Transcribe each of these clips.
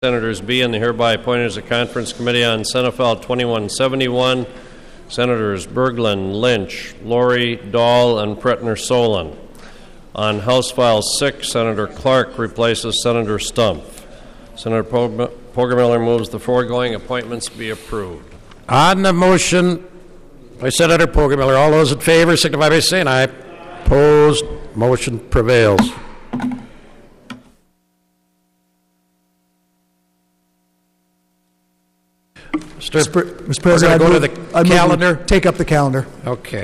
Senators be and hereby appointed as a conference committee on Senate File 2171. Senators Berglund, Lynch, Lori, Dahl, and Pretner-Solon. On House File 6, Senator Clark replaces Senator Stumpf. Senator Poggemiller moves the foregoing appointments be approved. On the motion by Senator Poggemiller, all those in favor signify by saying aye. Opposed, motion prevails. Mr. President, go to the calendar. Take up the calendar. Okay.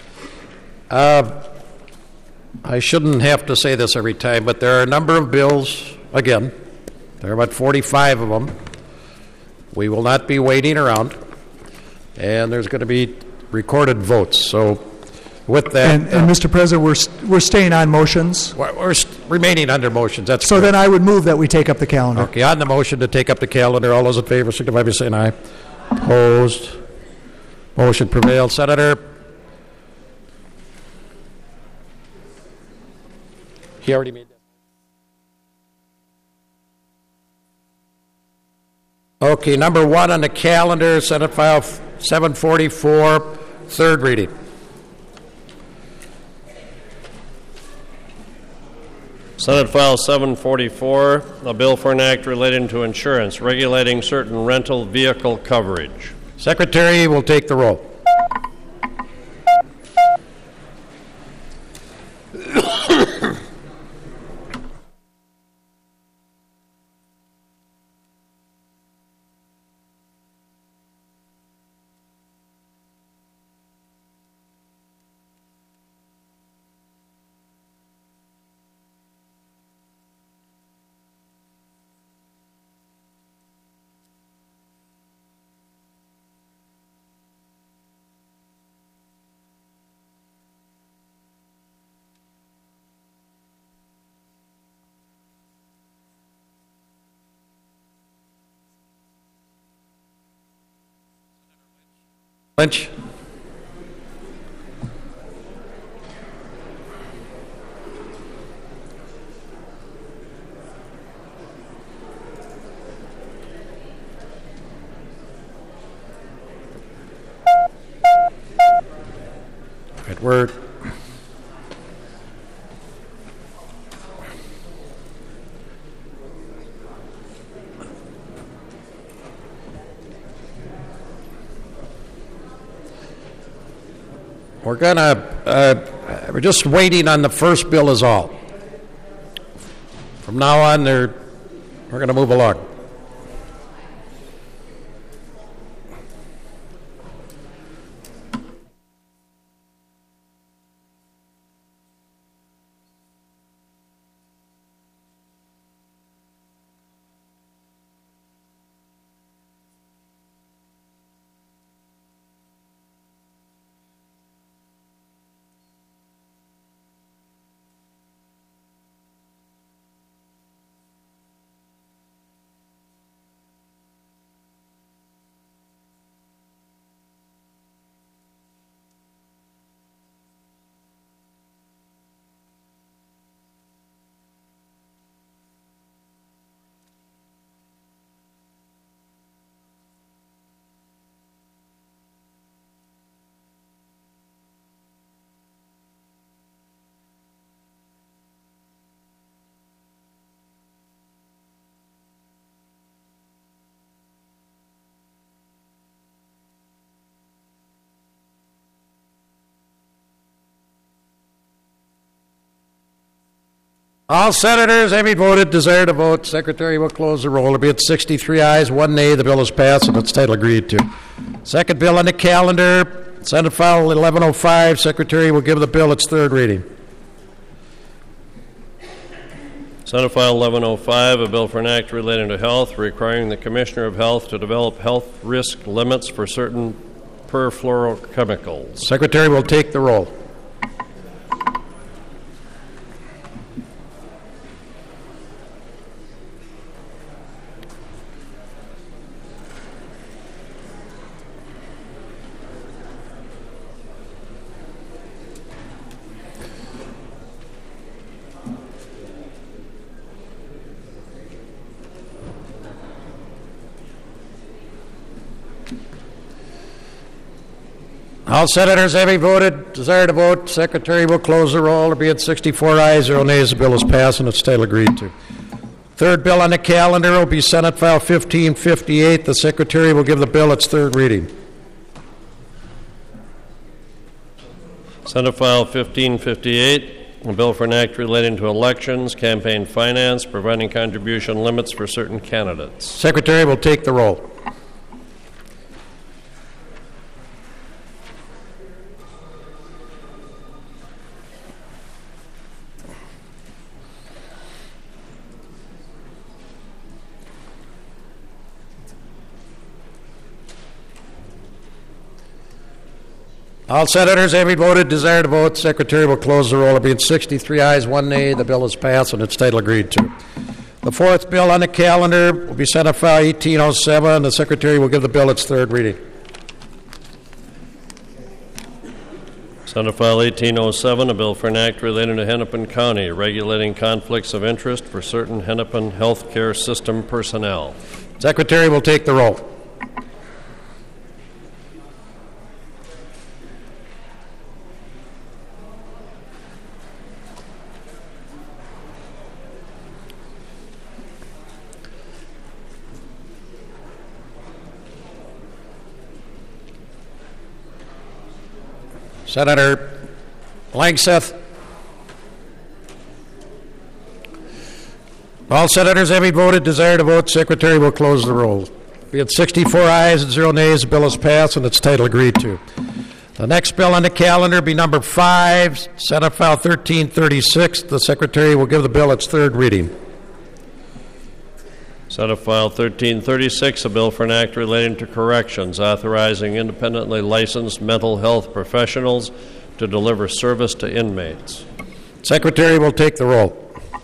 I shouldn't have to say this every time, but there are a number of bills, again, there are about 45 of them. We will not be waiting around, and there's going to be recorded votes. So with that... And Mr. President, we're staying on motions. We're remaining under motions. That's so correct. Then I would move that we take up the calendar. Okay, on the motion to take up the calendar, all those in favor signify by saying aye. Opposed. Motion prevails. Senator... He already made that. Okay, number one on the calendar, Senate File 744, third reading. Senate File 744, a bill for an act relating to insurance, regulating certain rental vehicle coverage. Secretary will take the roll. Lynch. Good word. We're just waiting on the first bill is all. From now on, we're going to move along. All senators having voted desire to vote. Secretary will close the roll. It'll be at 63 ayes, 1 nay. The bill is passed and its title agreed to. Second bill on the calendar, Senate File 1105. Secretary will give the bill its third reading. Senate File 1105, a bill for an act relating to health, requiring the Commissioner of Health to develop health risk limits for certain perfluorochemicals. Secretary will take the roll. All senators having voted, desire to vote, Secretary will close the roll. There being 64 ayes, 0 nays, the bill is passed and it's still agreed to. Third bill on the calendar will be Senate File 1558. The Secretary will give the bill its third reading. Senate File 1558, a bill for an act relating to elections, campaign finance, providing contribution limits for certain candidates. Secretary will take the roll. All senators having voted, desire to vote, Secretary will close the roll. There being 63 ayes, 1 nay, the bill is passed and its title agreed to. The fourth bill on the calendar will be Senate File 1807. The Secretary will give the bill its third reading. Senate File 1807, a bill for an act relating to Hennepin County, regulating conflicts of interest for certain Hennepin healthcare system personnel. Secretary will take the roll. Senator Langseth. All senators having voted, desire to vote, Secretary will close the roll. Being 64 ayes and 0 nays, the bill is passed and its title agreed to. The next bill on the calendar will be number 5, Senate File 1336. The Secretary will give the bill its third reading. Senate File 1336, a bill for an act relating to corrections, authorizing independently licensed mental health professionals to deliver service to inmates. Secretary will take the roll.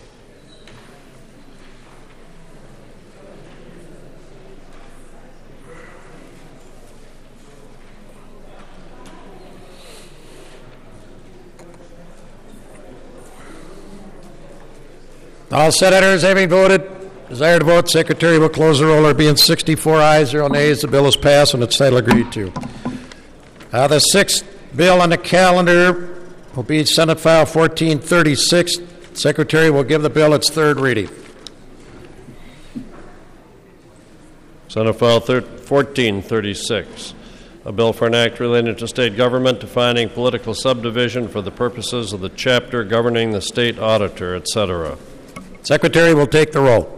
All senators having voted, desire to vote, Secretary will close the roll. There being 64 ayes, 0 nays, the bill is passed and its title agreed to. The sixth bill on the calendar will be Senate File 1436. Secretary will give the bill its third reading. Senate File 1436, a bill for an act relating to state government, defining political subdivision for the purposes of the chapter governing the state auditor, etc. Secretary will take the roll.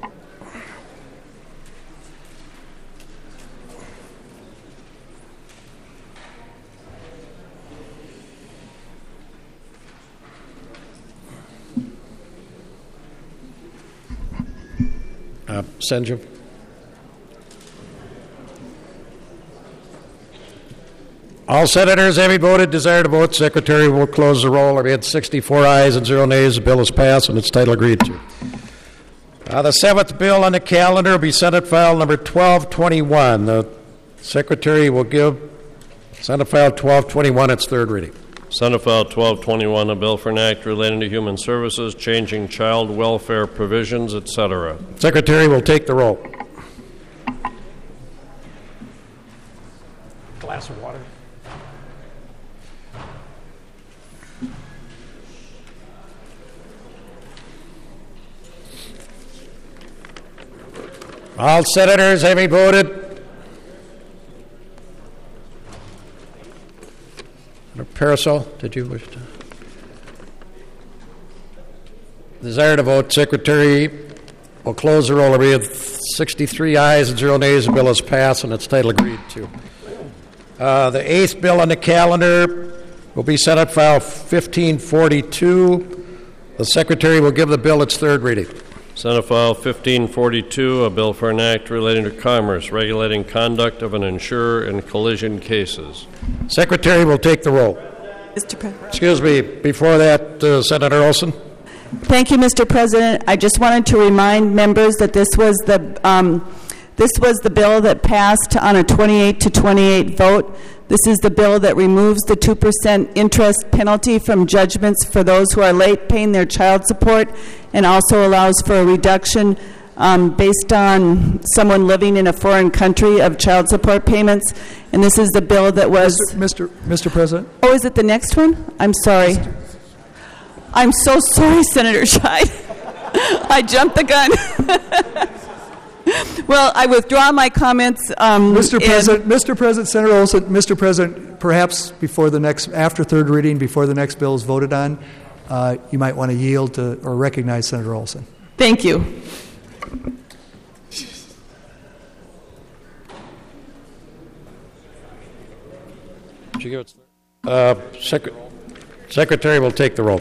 Senjum. All senators having voted, desire to vote, Secretary will close the roll. There being 64 ayes and 0 nays, the bill is passed and its title agreed to. The seventh bill on the calendar will be Senate File number 1221. The Secretary will give Senate File 1221 its third reading. Senate File 1221, a bill for an act relating to human services, changing child welfare provisions, etc. Secretary will take the roll. Glass of water. All senators having voted. Parasol, did you wish to? Desire to vote, Secretary will close the roll. There will be 63 ayes and 0 nays. The bill is passed and its title agreed to. The eighth bill on the calendar will be Senate File 1542. The Secretary will give the bill its third reading. Senate File 1542, a bill for an act relating to commerce, regulating conduct of an insurer in collision cases. Secretary will take the roll. Mr. President. Excuse me, before that, Senator Olson. Thank you, Mr. President. I just wanted to remind members that this was the bill that passed on a 28-28 vote. This is the bill that removes the 2% interest penalty from judgments for those who are late paying their child support, and also allows for a reduction based on someone living in a foreign country of child support payments. And this is the bill that was... Mr. President? Oh, is it the next one? I'm sorry. I'm so sorry, Senator Scheid. I jumped the gun. Well, I withdraw my comments. Mr. President, Senator Olson, Mr. President, perhaps after third reading, before the next bill is voted on, you might want to yield to or recognize Senator Olson. Thank you. Secretary will take the roll.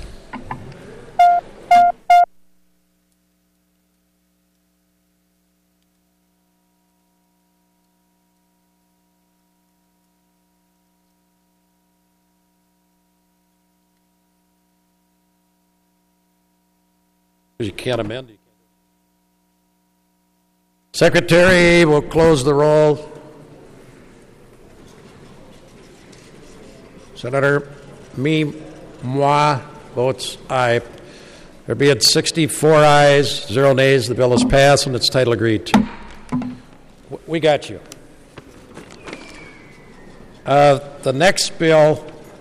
You can't amend. Secretary will close the roll. Senator Moi votes aye. There being 64 ayes, 0 nays, the bill is passed and its title agreed to. We got you. The next bill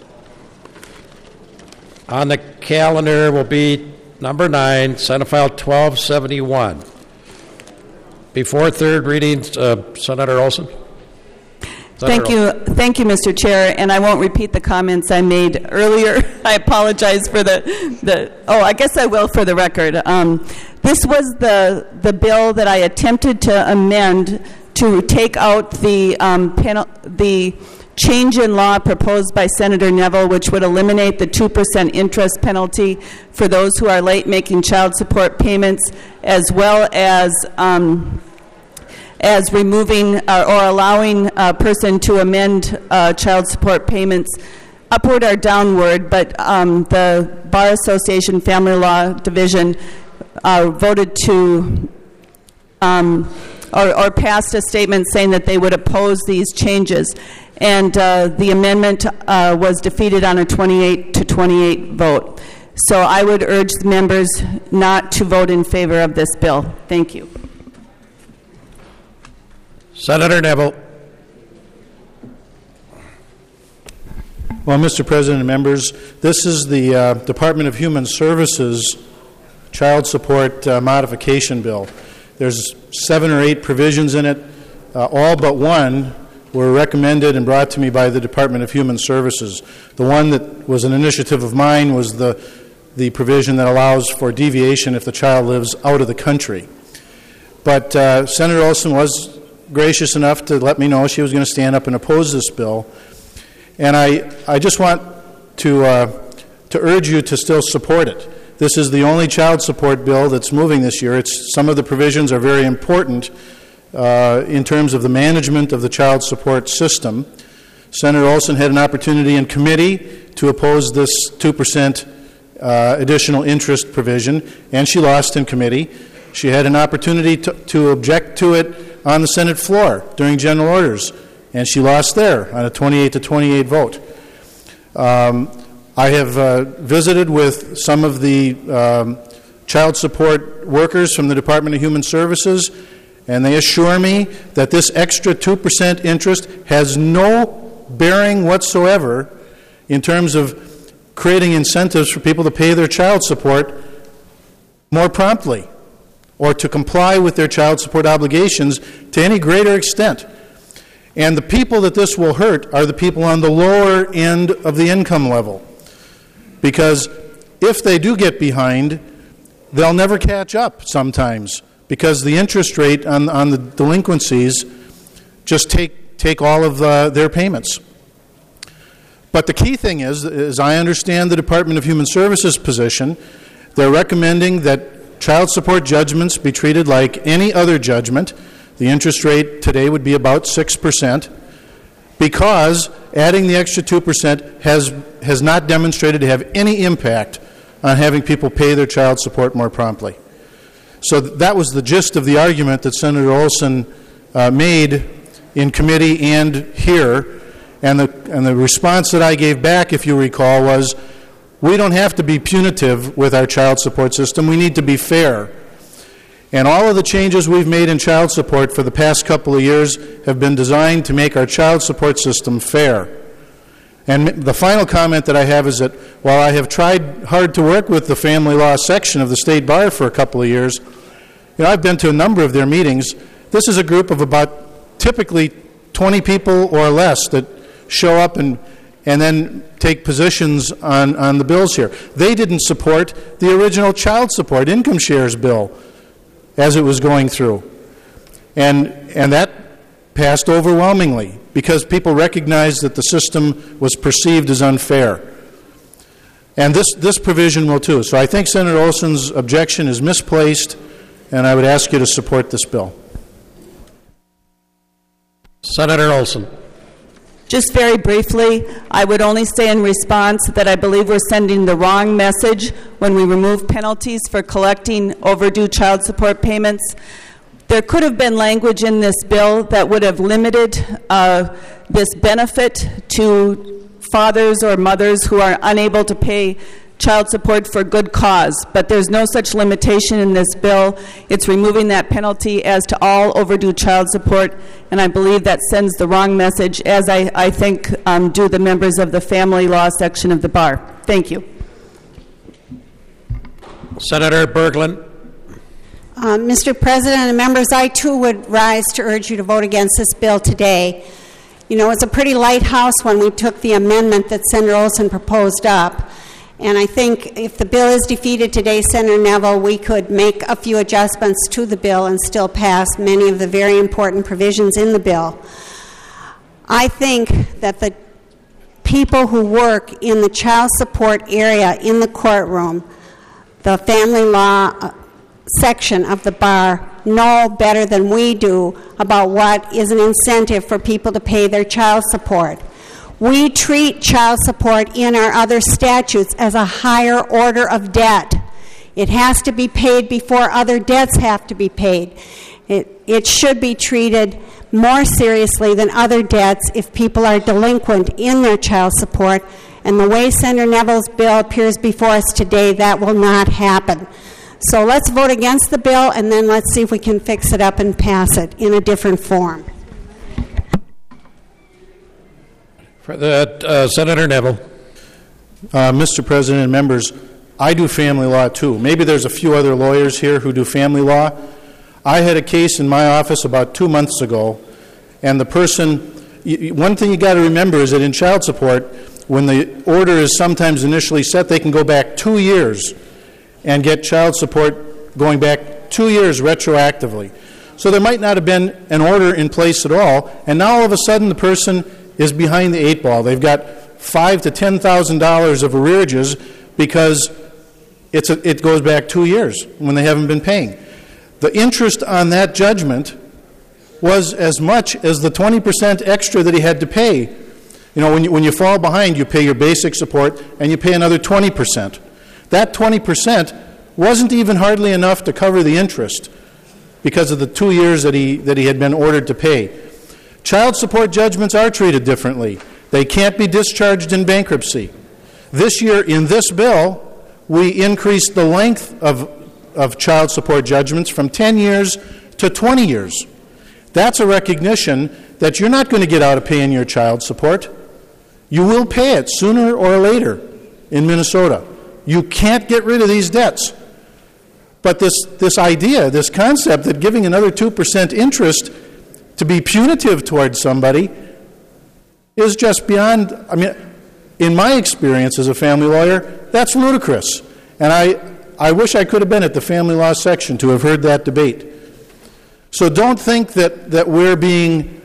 on the calendar will be number 9, Senate File 1271. Before third reading, Senator Olson. Thank you, Mr. Chair, and I won't repeat the comments I made earlier. I apologize for I guess I will for the record. This was the bill that I attempted to amend to take out the change in law proposed by Senator Neville, which would eliminate the 2% interest penalty for those who are late making child support payments, as well as removing or allowing a person to amend child support payments upward or downward, but the Bar Association Family Law Division voted to or passed a statement saying that they would oppose these changes. And the amendment was defeated on a 28-28 vote. So I would urge the members not to vote in favor of this bill. Thank you. Senator Neville. Well, Mr. President and members, this is the Department of Human Services Child Support Modification Bill. There's 7 or 8 provisions in it. All but one were recommended and brought to me by the Department of Human Services. The one that was an initiative of mine was the provision that allows for deviation if the child lives out of the country. But Senator Olson was gracious enough to let me know she was going to stand up and oppose this bill. And I just want to urge you to still support it. This is the only child support bill that's moving this year. Some of the provisions are very important in terms of the management of the child support system. Senator Olson had an opportunity in committee to oppose this 2% additional interest provision, and she lost in committee. She had an opportunity to object to it on the Senate floor during general orders, and she lost there on a 28-28 vote. I have visited with some of the child support workers from the Department of Human Services, and they assure me that this extra 2% interest has no bearing whatsoever in terms of creating incentives for people to pay their child support more promptly or to comply with their child support obligations to any greater extent. And the people that this will hurt are the people on the lower end of the income level. Because if they do get behind, they'll never catch up sometimes, because the interest rate on the delinquencies just take all of their payments. But the key thing is, as I understand the Department of Human Services position, they're recommending that child support judgments be treated like any other judgment. The interest rate today would be about 6%, because adding the extra 2% has not demonstrated to have any impact on having people pay their child support more promptly. So that was the gist of the argument that Senator Olson made in committee and here. And the response that I gave back, if you recall, was, we don't have to be punitive with our child support system. We need to be fair. And all of the changes we've made in child support for the past couple of years have been designed to make our child support system fair. And the final comment that I have is that while I have tried hard to work with the family law section of the State Bar for a couple of years, I've been to a number of their meetings. This is a group of about typically 20 people or less that show up and then take positions on the bills here. They didn't support the original child support income shares bill as it was going through. And that passed overwhelmingly because people recognized that the system was perceived as unfair. And this provision will too. So I think Senator Olson's objection is misplaced, and I would ask you to support this bill. Senator Olson. Just very briefly, I would only say in response that I believe we're sending the wrong message when we remove penalties for collecting overdue child support payments. There could have been language in this bill that would have limited this benefit to fathers or mothers who are unable to pay child support for good cause, but there's no such limitation in this bill. It's removing that penalty as to all overdue child support, and I believe that sends the wrong message, as I think do the members of the family law section of the bar. Thank you. Senator Berglund. Mr. President and members, I too would rise to urge you to vote against this bill today. It's a pretty light house when we took the amendment that Senator Olson proposed up. And I think if the bill is defeated today, Senator Neville, we could make a few adjustments to the bill and still pass many of the very important provisions in the bill. I think that the people who work in the child support area in the courtroom, the family law section of the bar, know better than we do about what is an incentive for people to pay their child support. We treat child support in our other statutes as a higher order of debt. It has to be paid before other debts have to be paid. It should be treated more seriously than other debts if people are delinquent in their child support. And the way Senator Neville's bill appears before us today, that will not happen. So let's vote against the bill, and then let's see if we can fix it up and pass it in a different form. Senator Neville. Mr. President and members, I do family law too. Maybe there's a few other lawyers here who do family law. I had a case in my office about 2 months ago, and the person, one thing you got to remember is that in child support, when the order is sometimes initially set, they can go back 2 years and get child support going back 2 years retroactively. So there might not have been an order in place at all, and now all of a sudden the person is behind the eight ball. They've got $5,000 to $10,000 of arrearages because it goes back 2 years when they haven't been paying. The interest on that judgment was as much as the 20% extra that he had to pay. When you fall behind, you pay your basic support and you pay another 20%. That 20% wasn't even hardly enough to cover the interest because of the 2 years that he had been ordered to pay. Child support judgments are treated differently. They can't be discharged in bankruptcy. This year, in this bill, we increased the length of child support judgments from 10 years to 20 years. That's a recognition that you're not going to get out of paying your child support. You will pay it sooner or later in Minnesota. You can't get rid of these debts. But this idea, this concept that giving another 2% interest to be punitive towards somebody is just beyond, in my experience as a family lawyer, that's ludicrous. And I wish I could have been at the family law section to have heard that debate. So don't think that we're being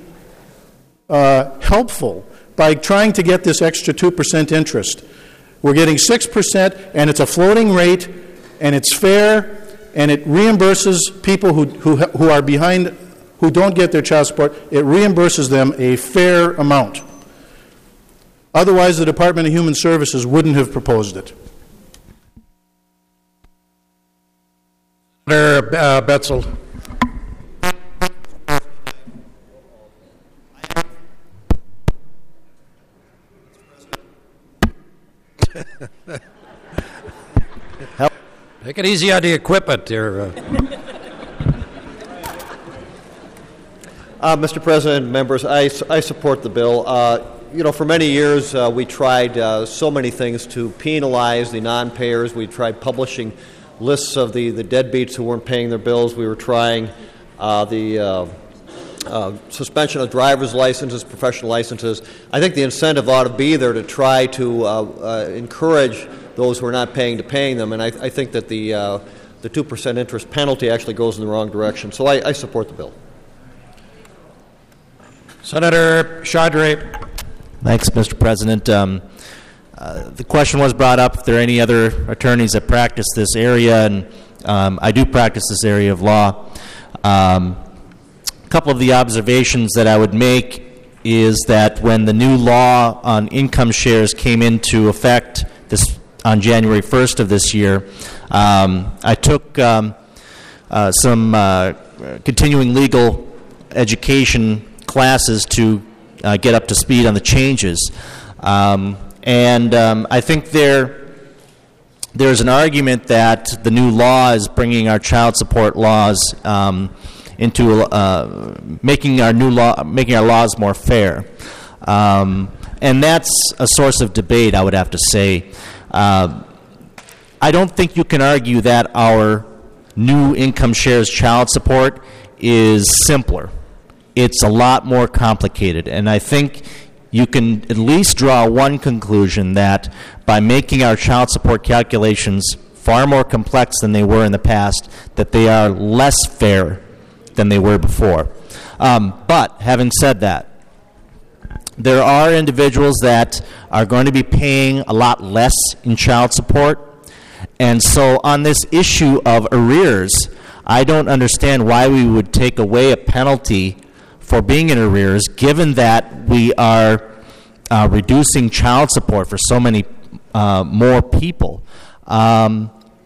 helpful by trying to get this extra 2% interest. We're getting 6%, and it's a floating rate, and it's fair, and it reimburses people who are behind, who don't get their child support. It reimburses them a fair amount. Otherwise, the Department of Human Services wouldn't have proposed it. Senator Betzel. Take it easy on the equipment here. Mr. President, members, I support the bill. For many years we tried so many things to penalize the non-payers. We tried publishing lists of the deadbeats who weren't paying their bills. We were trying the suspension of driver's licenses, professional licenses. I think the incentive ought to be there to try to encourage those who are not paying to paying them, and I think that the 2% interest penalty actually goes in the wrong direction. So I support the bill. Senator Chaudhry. Thanks, Mr. President. The question was brought up if there are any other attorneys that practice this area, and I do practice this area of law. A couple of the observations that I would make is that when the new law on income shares came into effect on January 1st of this year, I took some continuing legal education classes to get up to speed on the changes. And I think there's an argument that the new law is bringing our child support laws into making our laws more fair, and that's a source of debate, I would have to say. I don't think you can argue that our new income shares child support is simpler. It's a lot more complicated, and I think you can at least draw one conclusion, that by making our child support calculations far more complex than they were in the past, that they are less fair than they were before. But having said that, there are individuals that are going to be paying a lot less in child support, and so on this issue of arrears, I don't understand why we would take away a penalty for being in arrears, given that we are reducing child support for so many more people. I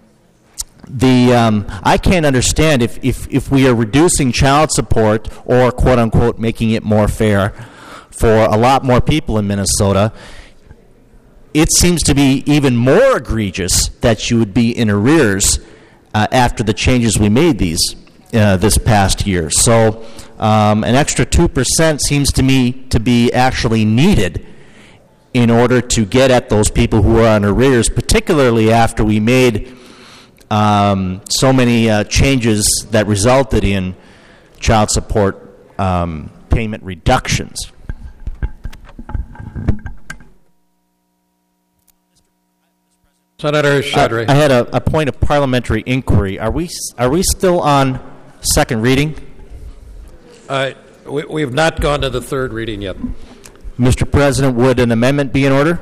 can't understand if we are reducing child support, or quote unquote making it more fair for a lot more people in Minnesota, it seems to be even more egregious that you would be in arrears after the changes we made this past year. So an extra 2% seems to me to be actually needed in order to get at those people who are on arrears, particularly after we made so many changes that resulted in child support payment reductions. Senator Chaudhry. I had a point of parliamentary inquiry. Are we still on second reading? We have not gone to the third reading yet. Mr. President, would an amendment be in order?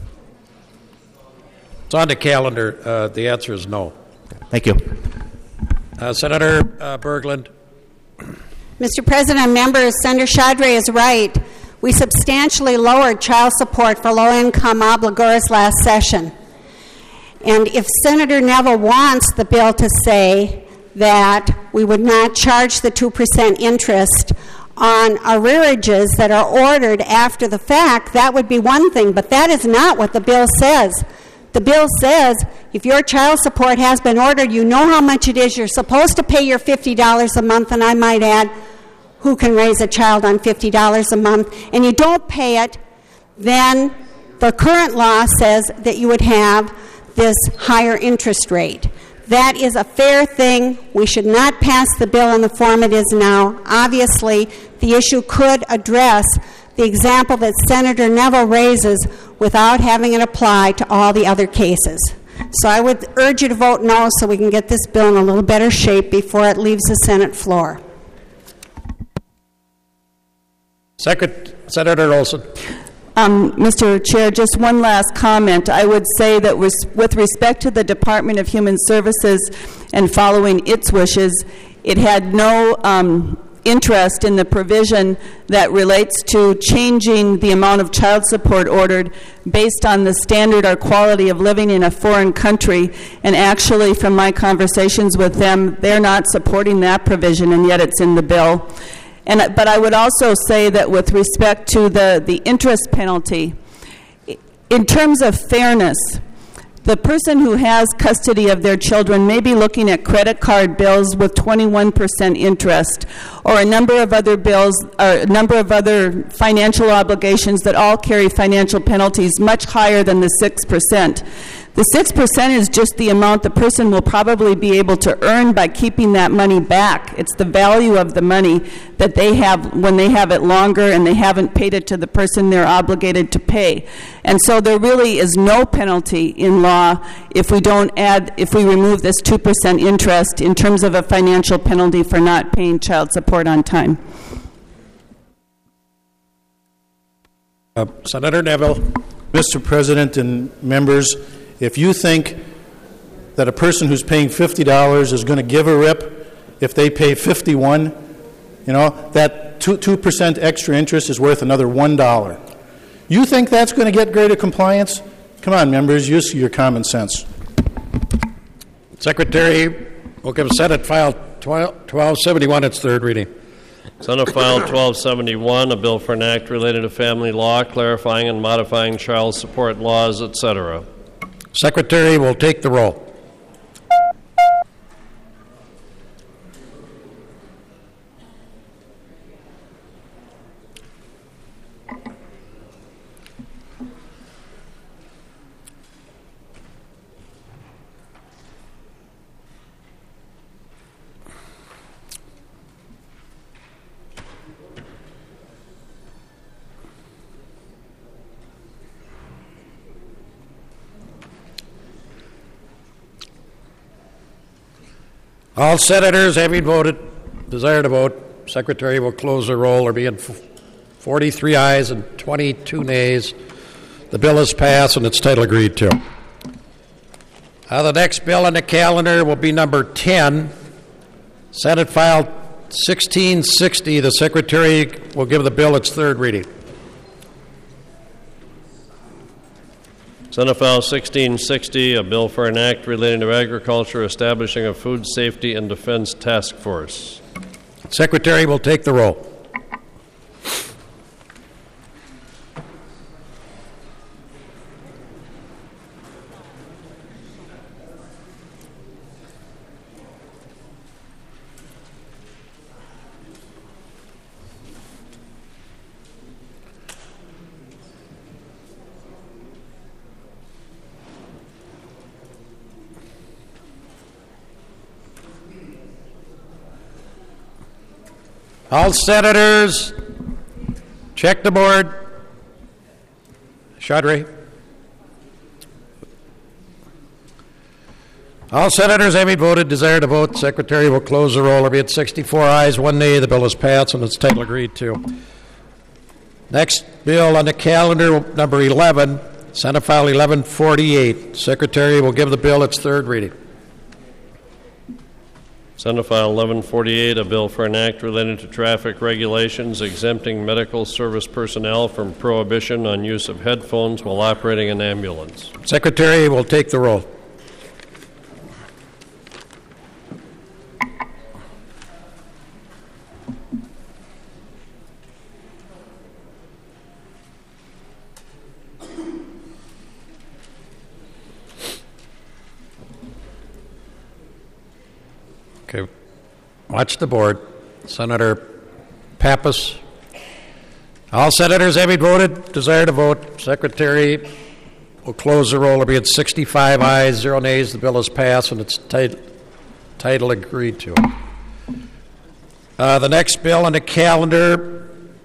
It's on the calendar. The answer is no. Thank you. Senator Berglund. Mr. President, members, Senator Chaudhry is right. We substantially lowered child support for low-income obligors last session. And if Senator Neville wants the bill to say that we would not charge the 2% interest on arrearages that are ordered after the fact, that would be one thing, but that is not what the bill says. The bill says if your child support has been ordered, you know how much it is. You're supposed to pay your $50 a month, and I might add, who can raise a child on $50 a month? And you don't pay it, then the current law says that you would have this higher interest rate. That is a fair thing. We should not pass the bill in the form it is now. Obviously, the issue could address the example that Senator Neville raises without having it apply to all the other cases. So I would urge you to vote no so we can get this bill in a little better shape before it leaves the Senate floor. Senator Olson. Mr. Chair, just one last comment. I would say that with respect to the Department of Human Services and following its wishes, it had no interest in the provision that relates to changing the amount of child support ordered based on the standard or quality of living in a foreign country. And actually, from my conversations with them, they're not supporting that provision, and yet it's in the bill. But I would also say that with respect to the interest penalty, in terms of fairness, The person who has custody of their children may be looking at credit card bills with 21% interest, or a number of other bills, or a number of other financial obligations that all carry financial penalties much higher than the 6%. The 6% is just the amount the person will probably be able to earn by keeping that money back. It's the value of the money that they have when they have it longer and they haven't paid it to the person they're obligated to pay. And so there really is no penalty in law if we remove this 2% interest in terms of a financial penalty for not paying child support on time. Senator Neville. Mr. President and members, if you think that a person who's paying $50 is going to give a rip if they pay $51, that 2% extra interest is worth another $1. You think that's going to get greater compliance? Come on, members, use your common sense. Secretary will give Senate File 1271 its third reading. Senate File 1271, a bill for an act related to family law, clarifying and modifying child support laws, etc. Secretary will take the roll. All senators having desire to vote, Secretary will close the roll. There being 43 ayes and 22 nays. The bill is passed and its title agreed to. The next bill on the calendar will be number 10, Senate File 1660. The Secretary will give the bill its third reading. Senate File 1660, a bill for an act relating to agriculture, establishing a food safety and defense task force. Secretary will take the roll. All senators, check the board. Chaudhry. All senators having voted, desire to vote. Secretary will close the roll. There be 64 ayes, 1 nay. The bill is passed and its title agreed to. Next bill on the calendar, number 11, Senate File 1148. Secretary will give the bill its third reading. Senate File 1148, a bill for an act related to traffic regulations exempting medical service personnel from prohibition on use of headphones while operating an ambulance. Secretary will take the roll. Okay, watch the board. Senator Pappas. All senators having voted, desire to vote. Secretary will close the roll. There be 65 ayes, 0 nays. The bill is passed and its title agreed to. The next bill on the calendar,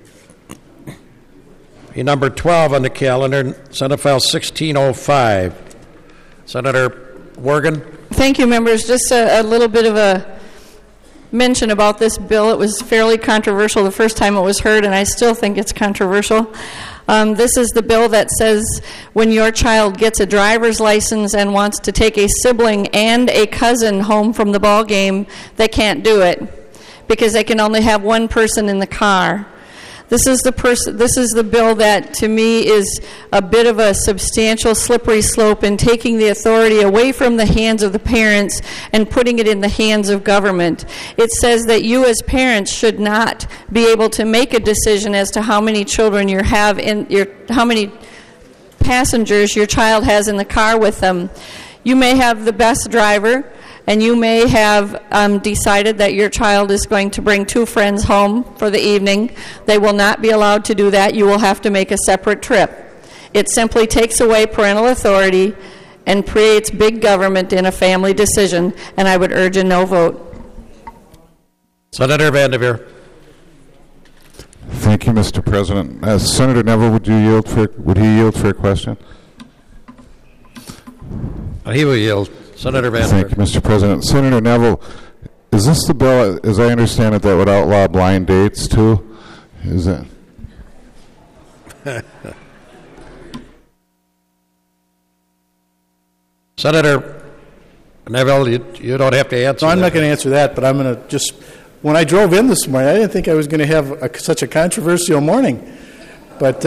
number 12 on the calendar, Senate File 1605. Senator Worgan. Thank you, members. Just a little bit of a mention about this bill. It was fairly controversial the first time it was heard, and I still think it's controversial. This is the bill that says when your child gets a driver's license and wants to take a sibling and a cousin home from the ball game, they can't do it because they can only have one person in the car. This is the bill that, to me, is a bit of a substantial slippery slope in taking the authority away from the hands of the parents and putting it in the hands of government. It says that you as parents should not be able to make a decision as to how many children you have how many passengers your child has in the car with them. You may have the best driver, and you may have decided that your child is going to bring 2 friends home for the evening. They will not be allowed to do that. You will have to make a separate trip. It simply takes away parental authority and creates big government in a family decision, and I would urge a no vote. Senator Vanderveer. Thank you, Mr. President. Senator Neville, would he yield for a question? He will yield. Senator Vanderveer. Thank you, Mr. President. Senator Neville, is this the bill, as I understand it, that would outlaw blind dates too? Is it? Senator Neville, you don't have to answer. No, I'm that. not going to answer that, but I'm going to just. When I drove in this morning, I didn't think I was going to have such a controversial morning, but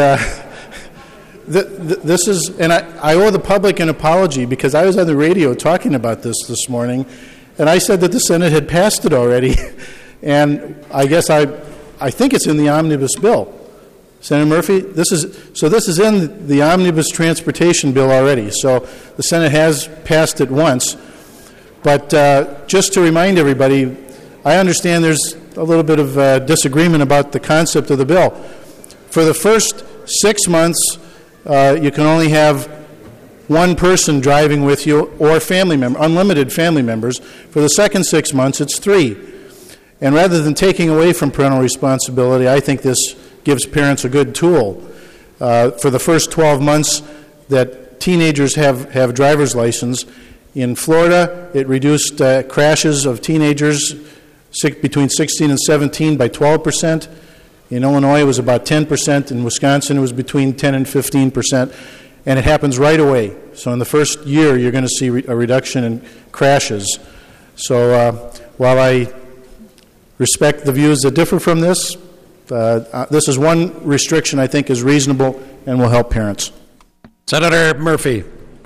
this is, and I owe the public an apology because I was on the radio talking about this morning, and I said that the Senate had passed it already, and I guess I think it's in the omnibus bill. Senator Murphy, this is in the omnibus transportation bill already. So the Senate has passed it once, but just to remind everybody, I understand there's a little bit of disagreement about the concept of the bill. For the first 6 months, you can only have one person driving with you or family member, unlimited family members. For the second 6 months, it's 3. And rather than taking away from parental responsibility, I think this gives parents a good tool. For the first 12 months that teenagers have driver's license, in Florida, it reduced crashes of teenagers between 16 and 17 by 12%. In Illinois, it was about 10%. In Wisconsin, it was between 10 and 15%. And it happens right away. So in the first year, you're going to see a reduction in crashes. So while I respect the views that differ from this, this is one restriction I think is reasonable and will help parents. Senator Murphy.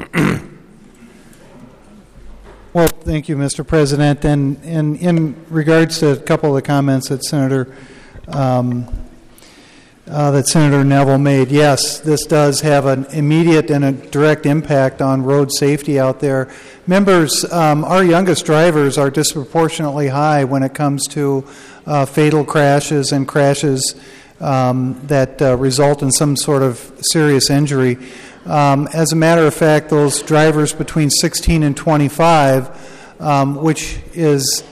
Well, thank you, Mr. President. And in regards to a couple of the comments that Senator Neville made, yes, this does have an immediate and a direct impact on road safety out there. Members, our youngest drivers are disproportionately high when it comes to fatal crashes and crashes that result in some sort of serious injury. As a matter of fact, those drivers between 16 and 25, which is,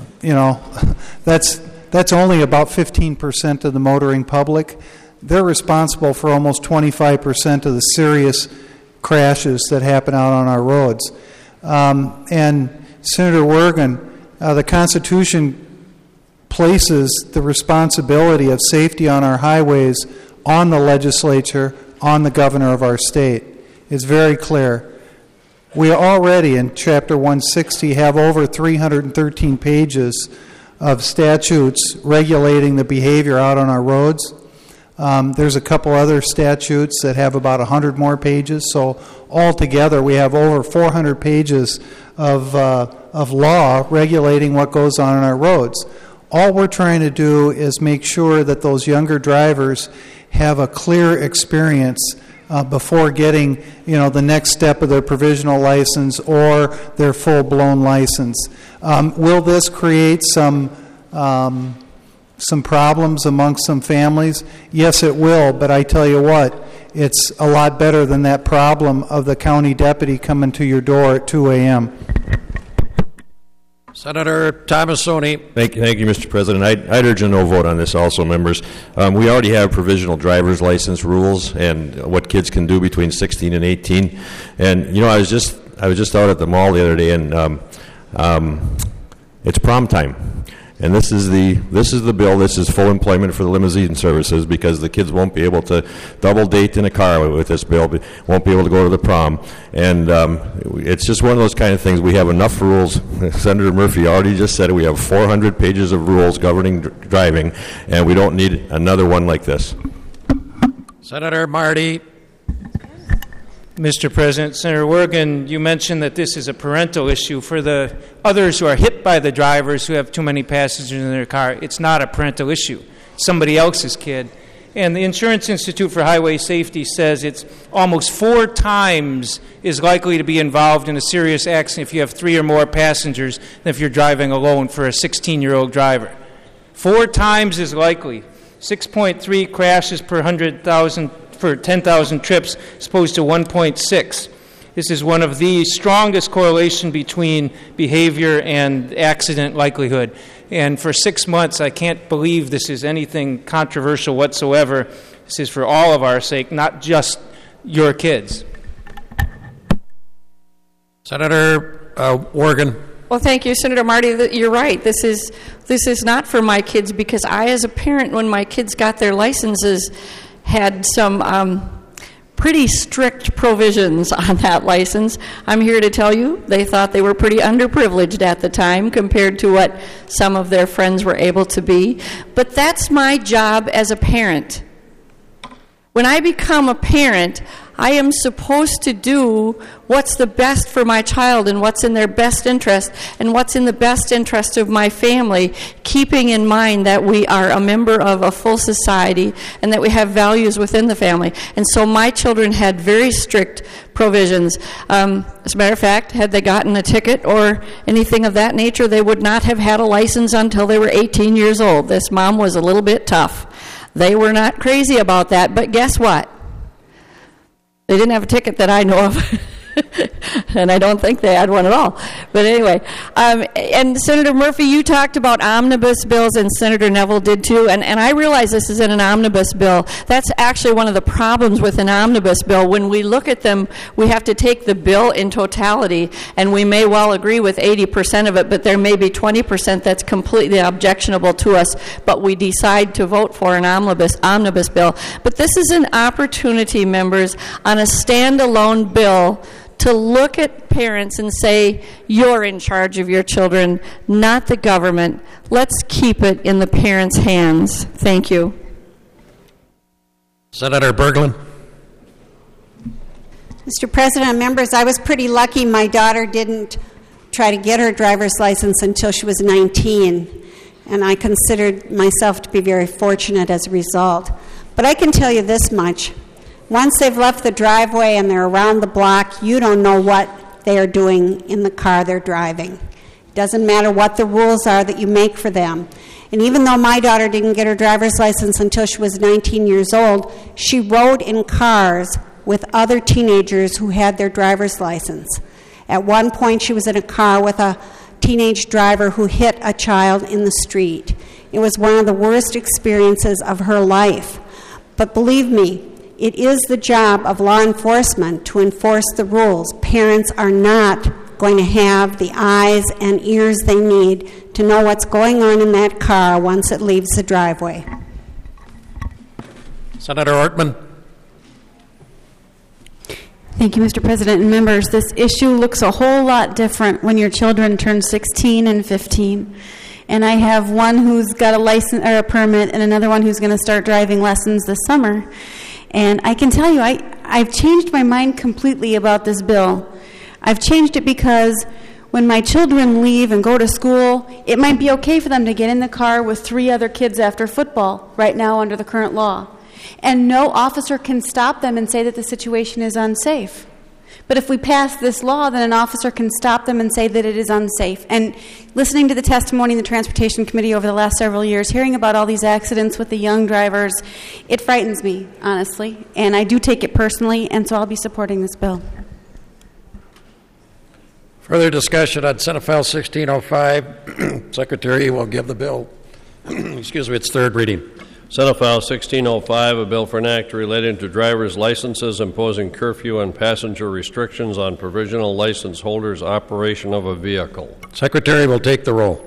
that's only about 15% of the motoring public. They're responsible for almost 25% of the serious crashes that happen out on our roads. And Senator Wergen, the Constitution places the responsibility of safety on our highways on the legislature, on the governor of our state. It's very clear. We already, in Chapter 160, have over 313 pages of statutes regulating the behavior out on our roads. There's a couple other statutes that have about 100 more pages. So altogether, we have over 400 pages of law regulating what goes on our roads. All we're trying to do is make sure that those younger drivers have a clear experience before getting, the next step of their provisional license or their full-blown license. Will this create some problems amongst some families? Yes, it will, but I tell you what, it's a lot better than that problem of the county deputy coming to your door at 2 a.m. Senator Tomassoni. Thank you, Mr. President. I'd urge a no vote on this also, members. We already have provisional driver's license rules and what kids can do between 16 and 18. And, I was just out at the mall the other day, and it's prom time. And this is the bill. This is full employment for the limousine services because the kids won't be able to double date in a car with this bill. Won't be able to go to the prom, and it's just one of those kind of things. We have enough rules. Senator Murphy already just said it. We have 400 pages of rules governing driving, and we don't need another one like this. Senator Marty. Mr. President, Senator Wergen, you mentioned that this is a parental issue. For the others who are hit by the drivers who have too many passengers in their car, it's not a parental issue. It's somebody else's kid. And the Insurance Institute for Highway Safety says it's almost 4 times is likely to be involved in a serious accident if you have 3 or more passengers than if you're driving alone for a 16-year-old driver. 4 times is likely. 6.3 crashes per 100,000 for 10,000 trips as opposed to 1.6. This is one of the strongest correlation between behavior and accident likelihood. And for 6 months, I can't believe this is anything controversial whatsoever. This is for all of our sake, not just your kids. Senator Morgan. Well, thank you, Senator Marty. You're right. This is not for my kids, because I, as a parent, when my kids got their licenses, had some pretty strict provisions on that license. I'm here to tell you they thought they were pretty underprivileged at the time compared to what some of their friends were able to be. But that's my job as a parent. When I become a parent, I am supposed to do what's the best for my child and what's in their best interest and what's in the best interest of my family, keeping in mind that we are a member of a full society and that we have values within the family. And so my children had very strict provisions. As a matter of fact, had they gotten a ticket or anything of that nature, they would not have had a license until they were 18 years old. This mom was a little bit tough. They were not crazy about that, but guess what? They didn't have a ticket that I know of, and I don't think they had one at all. But anyway, and Senator Murphy, you talked about omnibus bills, and Senator Neville did too, and I realize this is in an omnibus bill. That's actually one of the problems with an omnibus bill. When we look at them, we have to take the bill in totality, and we may well agree with 80% of it, but there may be 20% that's completely objectionable to us, but we decide to vote for an omnibus bill. But this is an opportunity, members, on a standalone bill to look at parents and say, you're in charge of your children, not the government. Let's keep it in the parents' hands. Thank you. Senator Berglund. Mr. President, members, I was pretty lucky my daughter didn't try to get her driver's license until she was 19, and I considered myself to be very fortunate as a result. But I can tell you this much. Once they've left the driveway and they're around the block, you don't know what they are doing in the car they're driving. It doesn't matter what the rules are that you make for them. And even though my daughter didn't get her driver's license until she was 19 years old, she rode in cars with other teenagers who had their driver's license. At one point, she was in a car with a teenage driver who hit a child in the street. It was one of the worst experiences of her life. But believe me, it is the job of law enforcement to enforce the rules. Parents are not going to have the eyes and ears they need to know what's going on in that car once it leaves the driveway. Senator Ortman. Thank you, Mr. President and members. This issue looks a whole lot different when your children turn 16 and 15. And I have one who's got a license or a permit and another one who's going to start driving lessons this summer. And I can tell you, I've changed my mind completely about this bill. I've changed it because when my children leave and go to school, it might be okay for them to get in the car with 3 other kids after football right now under the current law. And no officer can stop them and say that the situation is unsafe. But if we pass this law, then an officer can stop them and say that it is unsafe. And listening to the testimony in the Transportation Committee over the last several years, hearing about all these accidents with the young drivers, it frightens me, honestly. And I do take it personally, and so I'll be supporting this bill. Further discussion on Senate File 1605. Secretary will give the bill, its third reading. Senate File 1605, a bill for an act relating to driver's licenses imposing curfew and passenger restrictions on provisional license holders' operation of a vehicle. Secretary will take the roll.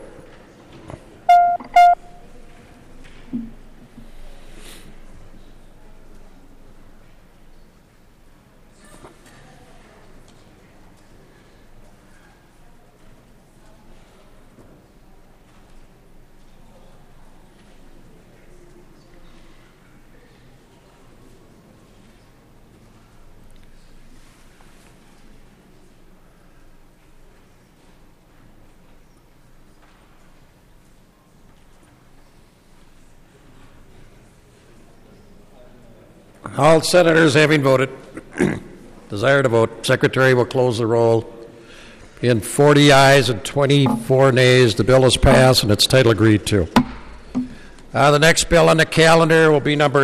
All senators having voted, desire to vote. Secretary will close the roll. In 40 ayes and 24 nays, the bill is passed and its title agreed to. The next bill on the calendar will be number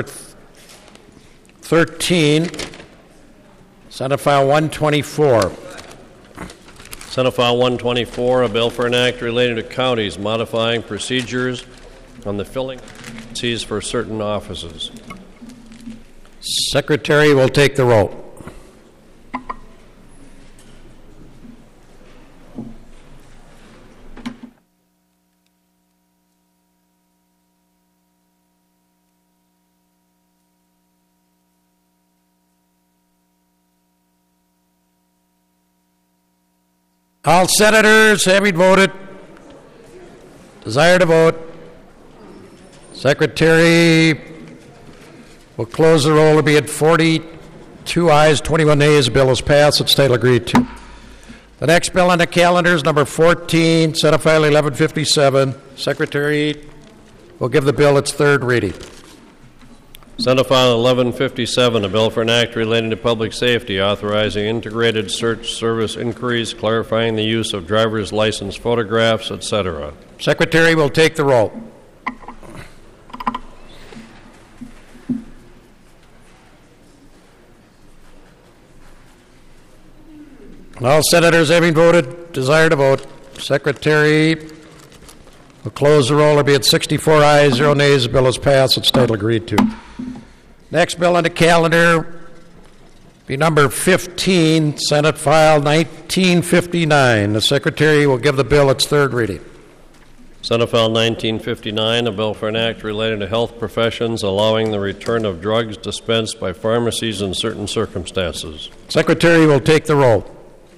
13, Senate File 124. Senate File 124, a bill for an act relating to counties modifying procedures on the filling of vacancies for certain offices. Secretary will take the roll. All senators having voted, desire to vote. Secretary will close the roll. It'll be at 42 ayes, 21 nays. The bill is passed. Its title agreed to. The next bill on the calendar is number 14, Senate File 1157. Secretary will give the bill its third reading. Senate File 1157, a bill for an act relating to public safety, authorizing integrated search service inquiries, clarifying the use of driver's license photographs, etc. Secretary will take the roll. All senators having voted, desire to vote. Secretary will close the roll. It'll be at 64 ayes, 0 nays. The bill is passed. Its title agreed to. Next bill on the calendar be number 15, Senate File 1959. The Secretary will give the bill its third reading. Senate File 1959, a bill for an act relating to health professions, allowing the return of drugs dispensed by pharmacies in certain circumstances. Secretary will take the roll.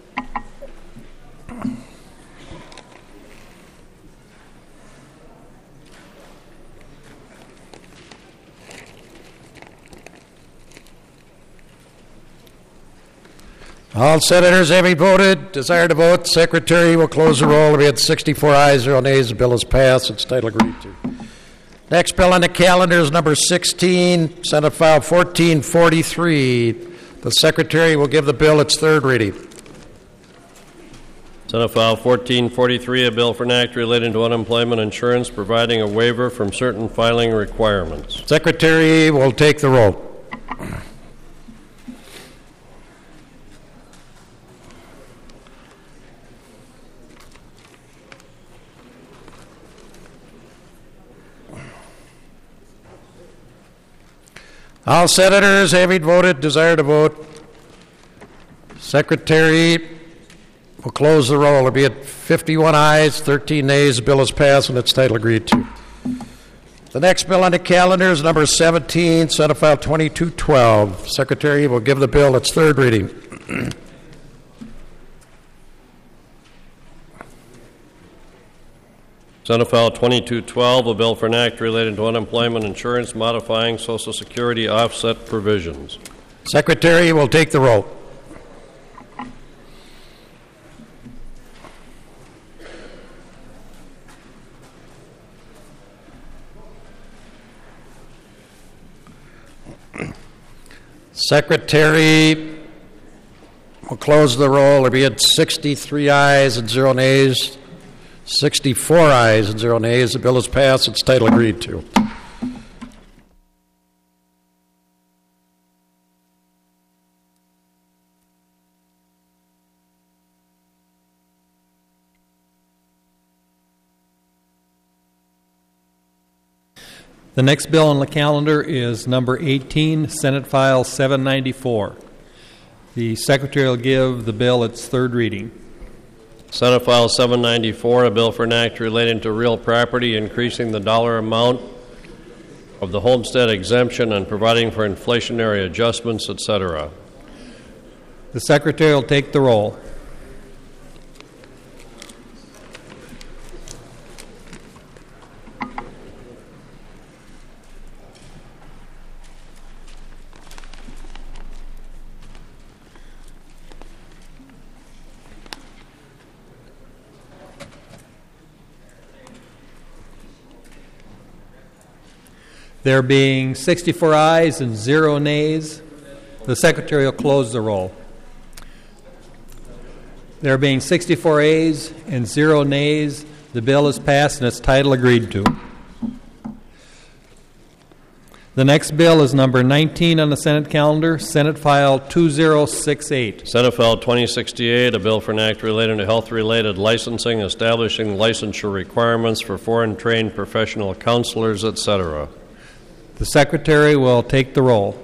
All senators having voted, desire to vote. Secretary will close the roll. It'll be at 64 ayes, 0 nays. The bill is passed. Its title agreed to. Next bill on the calendar is number 16, Senate File 1443. The Secretary will give the bill its third reading. Senate File 1443, a bill for an act relating to unemployment insurance, providing a waiver from certain filing requirements. Secretary will take the roll. All senators having voted, desire to vote. Secretary will close the roll. It'll be at 51 ayes, 13 nays. The bill is passed and its title agreed to. The next bill on the calendar is number 17, Senate File 2212. Secretary will give the bill its third reading. Senate File 2212, a bill for an act relating to unemployment insurance, modifying Social Security offset provisions. Secretary will take the roll. Secretary will close the roll. It'll be at 63 ayes and 0 nays. 64 ayes and 0 nays. The bill is passed. Its title agreed to. The next bill on the calendar is number 18, Senate File 794. The Secretary will give the bill its third reading. Senate File 794, a bill for an act relating to real property, increasing the dollar amount of the homestead exemption and providing for inflationary adjustments, etc. The Secretary will take the roll. There being 64 ayes and 0 nays, the Secretary will close the roll. There being 64 ayes and 0 nays, the bill is passed and its title agreed to. The next bill is number 19 on the Senate calendar, Senate File 2068. Senate File 2068, a bill for an act relating to health-related licensing, establishing licensure requirements for foreign-trained professional counselors, etc. The Secretary will take the roll.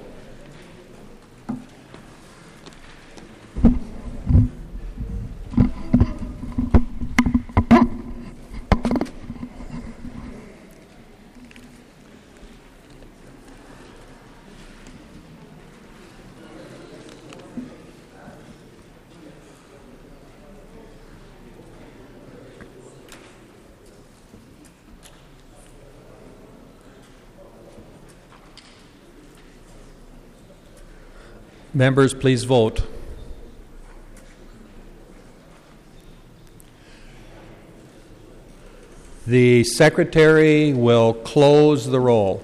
Members, please vote. The Secretary will close the roll.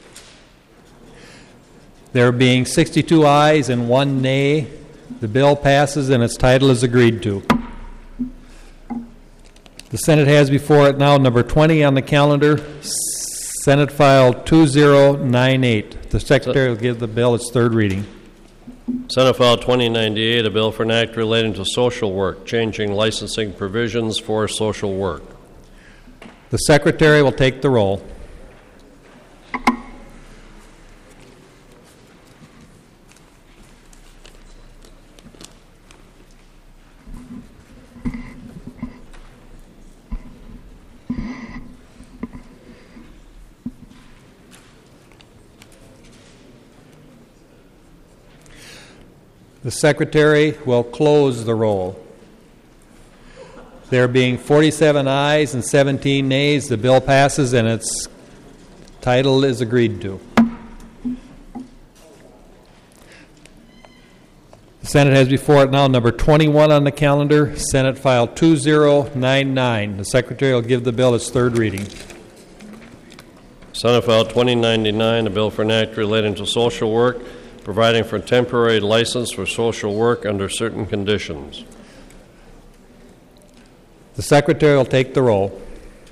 There being 62 ayes and 1 nay, the bill passes and its title is agreed to. The Senate has before it now number 20 on the calendar, Senate File 2098. The Secretary will give the bill its third reading. Senate File 2098, a bill for an act relating to social work, changing licensing provisions for social work. The Secretary will take the roll. The Secretary will close the roll. There being 47 ayes and 17 nays, the bill passes and its title is agreed to. The Senate has before it now number 21 on the calendar, Senate File 2099. The Secretary will give the bill its third reading. Senate File 2099, a bill for an act relating to social work, providing for temporary license for social work under certain conditions. The Secretary will take the roll.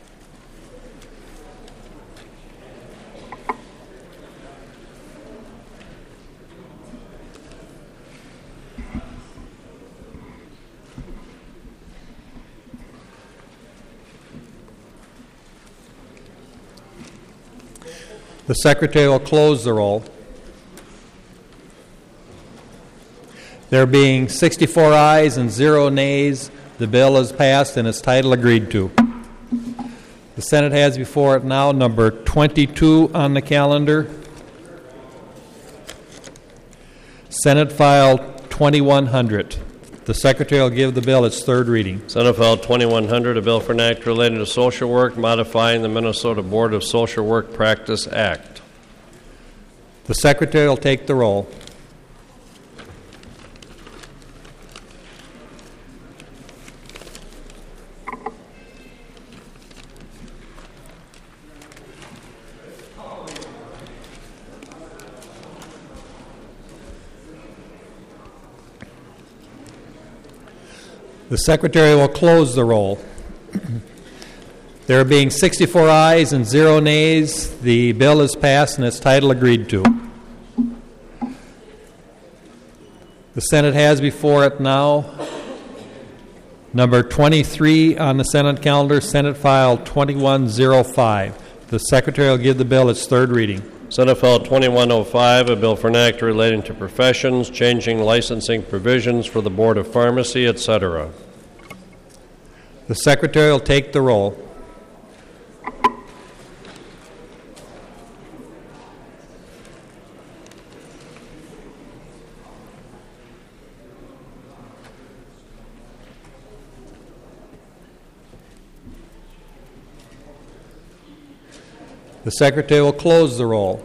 The Secretary will close the roll. There being 64 ayes and 0 nays, the bill is passed and its title agreed to. The Senate has before it now number 22 on the calendar, Senate File 2100. The Secretary will give the bill its third reading. Senate File 2100, a bill for an act relating to social work, modifying the Minnesota Board of Social Work Practice Act. The Secretary will take the roll. The Secretary will close the roll. There being 64 ayes and 0 nays, the bill is passed and its title agreed to. The Senate has before it now number 23 on the Senate calendar, Senate File 2105. The Secretary will give the bill its third reading. Senate File 2105, a bill for an act relating to professions, changing licensing provisions for the Board of Pharmacy, etc. The Secretary will take the roll. The Secretary will close the roll.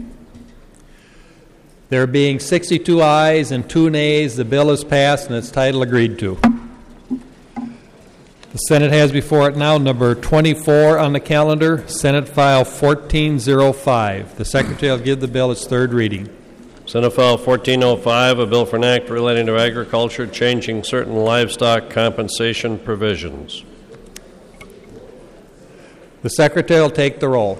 There being 62 ayes and 2 nays, the bill is passed and its title agreed to. The Senate has before it now number 24 on the calendar, Senate File 1405. The Secretary will give the bill its third reading. Senate File 1405, a bill for an act relating to agriculture, changing certain livestock compensation provisions. The Secretary will take the roll.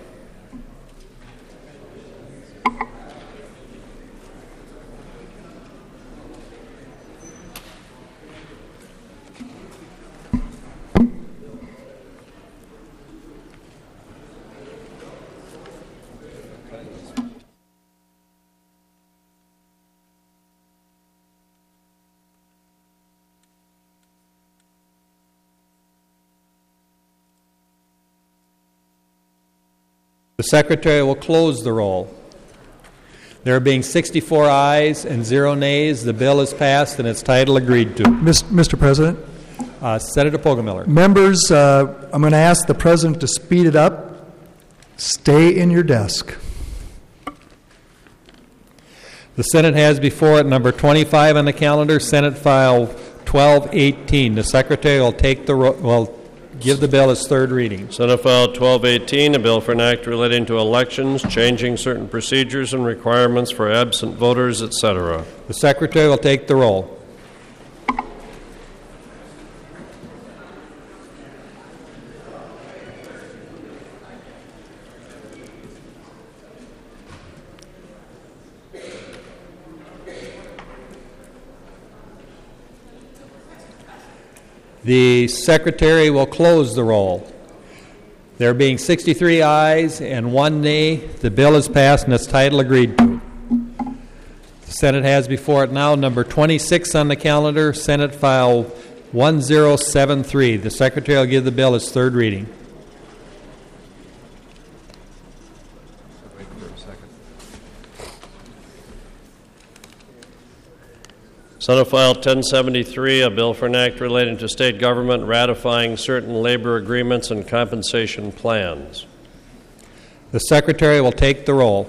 The Secretary will close the roll. There being 64 ayes and 0 nays, the bill is passed and its title agreed to. Mr. President? Senator Poggemiller. Members, I'm going to ask the President to speed it up. Stay in your desk. The Senate has before it number 25 on the calendar, Senate File 1218. The Secretary will take the give the bill its third reading. Senate File 1218, a bill for an act relating to elections, changing certain procedures and requirements for absent voters, etc. The Secretary will take the roll. The Secretary will close the roll. There being 63 ayes and 1 nay, the bill is passed and its title agreed to. The Senate has before it now number 26 on the calendar, Senate File 1073. The Secretary will give the bill its third reading. Senate File 1073, a bill for an act relating to state government ratifying certain labor agreements and compensation plans. The Secretary will take the roll.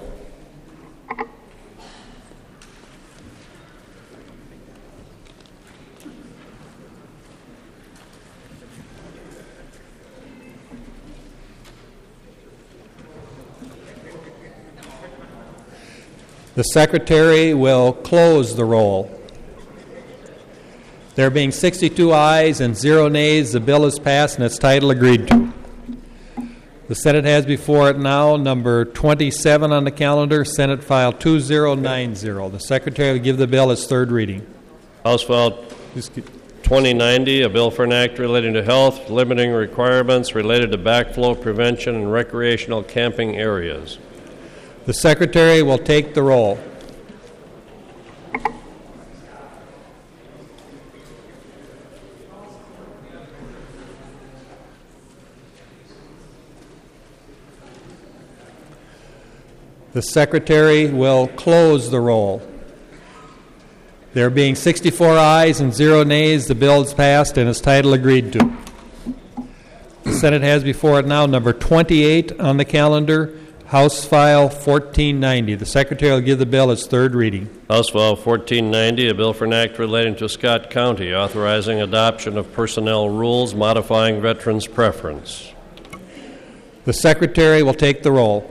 The Secretary will close the roll. There being 62 ayes and 0 nays, the bill is passed and its title agreed to. The Senate has before it now number 27 on the calendar, Senate File 2090. The Secretary will give the bill its third reading. House File 2090, a bill for an act relating to health, limiting requirements related to backflow prevention in recreational camping areas. The Secretary will take the roll. The Secretary will close the roll. There being 64 ayes and 0 nays, the bill is passed and its title agreed to. The Senate has before it now number 28 on the calendar, House File 1490. The Secretary will give the bill its third reading. House File 1490, a bill for an act relating to Scott County, authorizing adoption of personnel rules modifying veterans' preference. The Secretary will take the roll.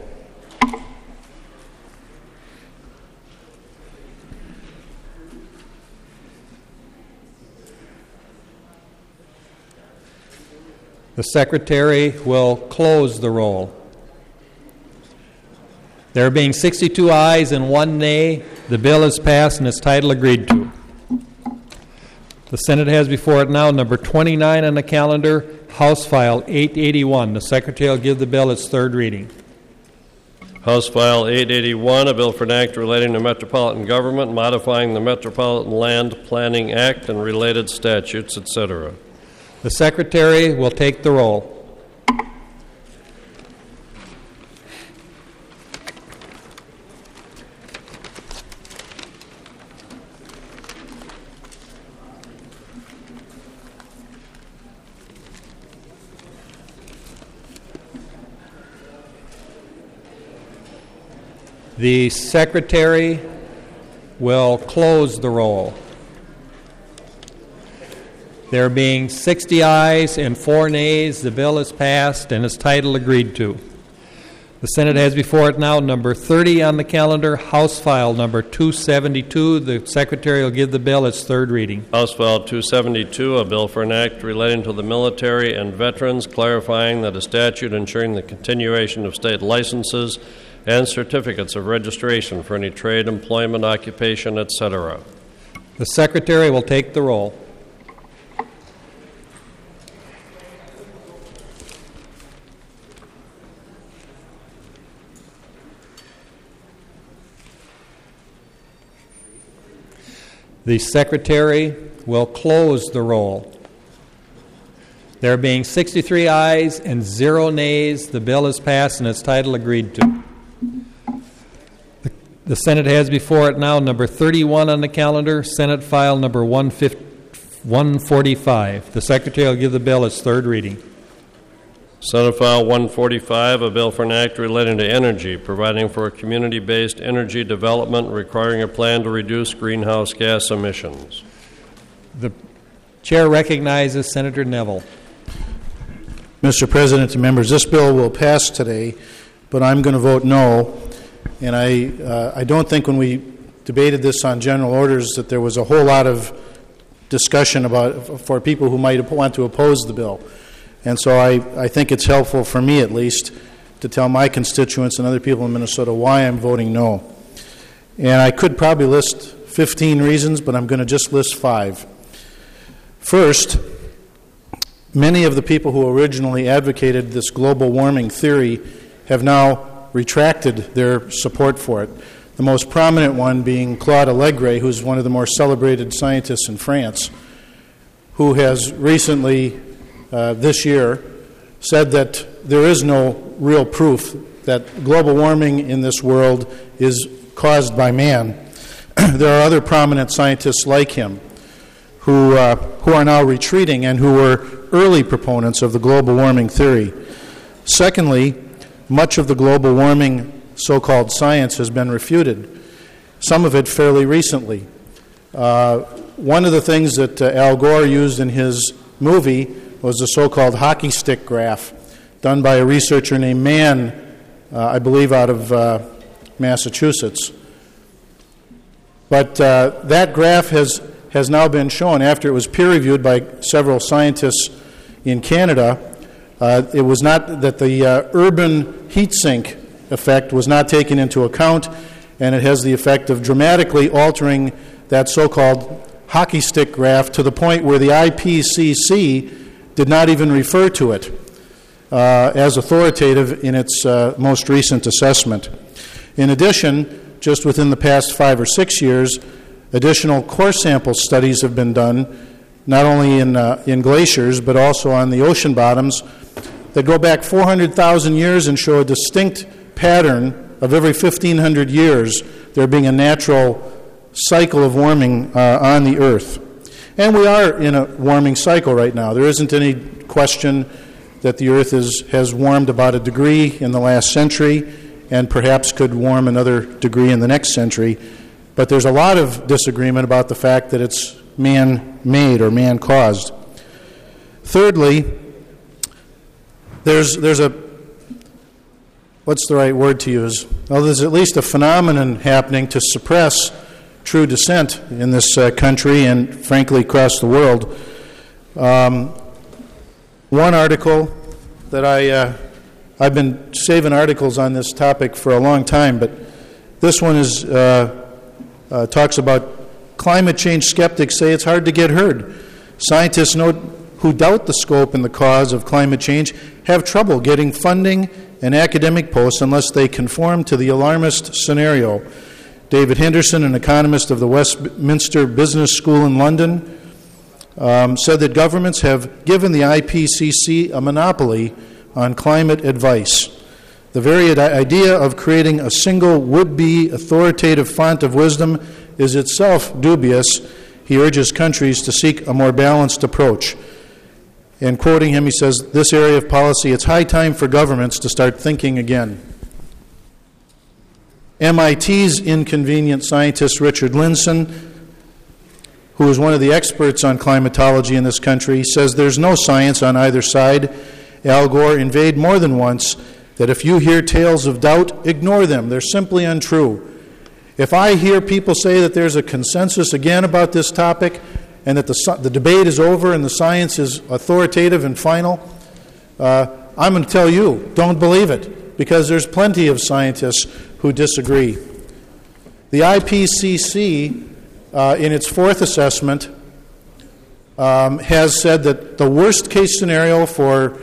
The Secretary will close the roll. There being 62 ayes and 1 nay, the bill is passed and its title agreed to. The Senate has before it now number 29 on the calendar, House File 881. The Secretary will give the bill its third reading. House File 881, a bill for an act relating to metropolitan government, modifying the Metropolitan Land Planning Act and related statutes, etc. The Secretary will take the roll. The Secretary will close the roll. There being 60 ayes and 4 nays, the bill is passed and its title agreed to. The Senate has before it now number 30 on the calendar, House File number 272. The Secretary will give the bill its third reading. House File 272, a bill for an act relating to the military and veterans, clarifying that a statute ensuring the continuation of state licenses and certificates of registration for any trade, employment, occupation, etc. The Secretary will take the roll. The Secretary will close the roll. There being 63 ayes and 0 nays, the bill is passed and its title agreed to. The Senate has before it now number 31 on the calendar, Senate File number 145. The Secretary will give the bill its third reading. Senate File 145, a bill for an act relating to energy, providing for a community-based energy development, requiring a plan to reduce greenhouse gas emissions. The Chair recognizes Senator Neville. Mr. President and members, this bill will pass today, but I'm going to vote no. And I don't think when we debated this on general orders that there was a whole lot of discussion about for people who might want to oppose the bill. And so I think it's helpful for me, at least, to tell my constituents and other people in Minnesota why I'm voting no. And I could probably list 15 reasons, but I'm going to just list 5. First, many of the people who originally advocated this global warming theory have now retracted their support for it. The most prominent one being Claude Allègre, who's one of the more celebrated scientists in France, who has recently this year said that there is no real proof that global warming in this world is caused by man. There are other prominent scientists like him who are now retreating and who were early proponents of the global warming theory. Secondly, much of the global warming so-called science has been refuted, some of it fairly recently. One of the things that Al Gore used in his movie was the so-called hockey stick graph done by a researcher named Mann, I believe out of Massachusetts. But that graph has now been shown after it was peer-reviewed by several scientists in Canada. It was not that the urban heat sink effect was not taken into account, and it has the effect of dramatically altering that so-called hockey stick graph to the point where the IPCC did not even refer to it as authoritative in its most recent assessment. In addition, just within the past 5 or 6 years, additional core sample studies have been done, not only in glaciers, but also on the ocean bottoms, that go back 400,000 years and show a distinct pattern of every 1,500 years there being a natural cycle of warming on the Earth. And we are in a warming cycle right now. There isn't any question that the Earth has warmed about a degree in the last century and perhaps could warm another degree in the next century. But there's a lot of disagreement about the fact that it's man-made or man-caused. Thirdly, there's a, what's the right word to use? Well, there's at least a phenomenon happening to suppress true dissent in this country and, frankly, across the world. One article that I've been saving articles on this topic for a long time, but this one is talks about climate change skeptics say it's hard to get heard. Scientists who doubt the scope and the cause of climate change have trouble getting funding and academic posts unless they conform to the alarmist scenario. David Henderson, an economist of the Westminster Business School in London, said that governments have given the IPCC a monopoly on climate advice. The very idea of creating a single would-be authoritative font of wisdom is itself dubious. He urges countries to seek a more balanced approach. And quoting him, he says, "This area of policy, it's high time for governments to start thinking again." MIT's inconvenient scientist Richard Lindzen who is one of the experts on climatology in this country, says there's no science on either side. Al Gore inveighed more than once that if you hear tales of doubt, ignore them. They're simply untrue. If I hear people say that there's a consensus again about this topic and that the debate is over and the science is authoritative and final, I'm going to tell you, don't believe it, because there's plenty of scientists who disagree. The IPCC, in its fourth assessment, has said that the worst case scenario for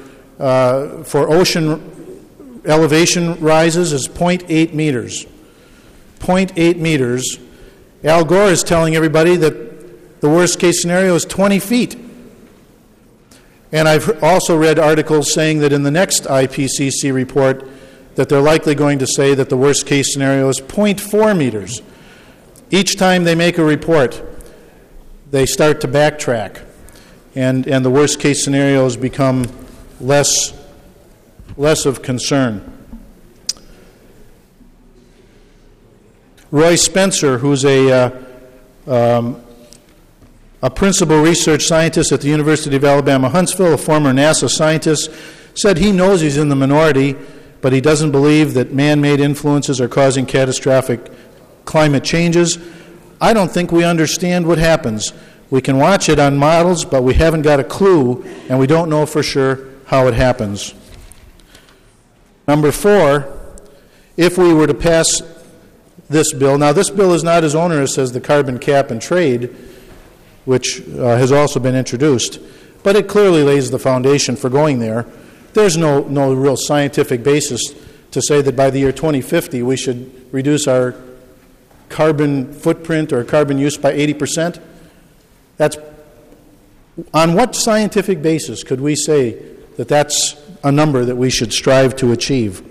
ocean elevation rises is 0.8 meters. 0.8 meters. Al Gore is telling everybody that the worst case scenario is 20 feet. And I've also read articles saying that in the next IPCC report that they're likely going to say that the worst case scenario is 0.4 meters. Each time they make a report, they start to backtrack, and the worst case scenarios become less of concern. Roy Spencer, who's a principal research scientist at the University of Alabama, Huntsville, a former NASA scientist, said he knows he's in the minority, but he doesn't believe that man-made influences are causing catastrophic climate changes. I don't think we understand what happens. We can watch it on models, but we haven't got a clue, and we don't know for sure how it happens. Number 4, if we were to pass this bill, now this bill is not as onerous as the carbon cap and trade, which has also been introduced, but it clearly lays the foundation for going there. There's no real scientific basis to say that by the year 2050 we should reduce our carbon footprint or carbon use by 80%. That's on what scientific basis could we say that that's a number that we should strive to achieve?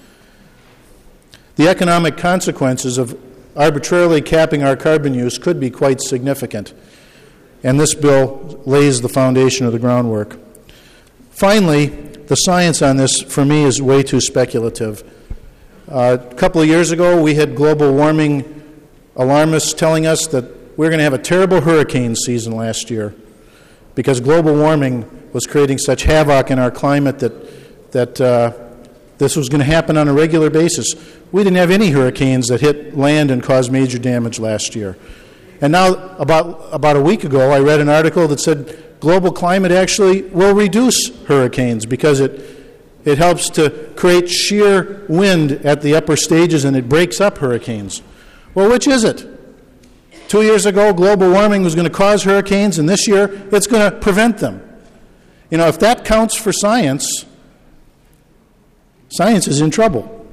The economic consequences of arbitrarily capping our carbon use could be quite significant, and this bill lays the foundation of the groundwork. Finally, the science on this, for me, is way too speculative. A couple of years ago, we had global warming alarmists telling us that we're going to have a terrible hurricane season last year because global warming was creating such havoc in our climate that this was going to happen on a regular basis. We didn't have any hurricanes that hit land and caused major damage last year. And now, about a week ago, I read an article that said global climate actually will reduce hurricanes because it helps to create shear wind at the upper stages and it breaks up hurricanes. Well, which is it? 2 years ago, global warming was going to cause hurricanes, and this year it's going to prevent them. You know, if that counts for science, science is in trouble.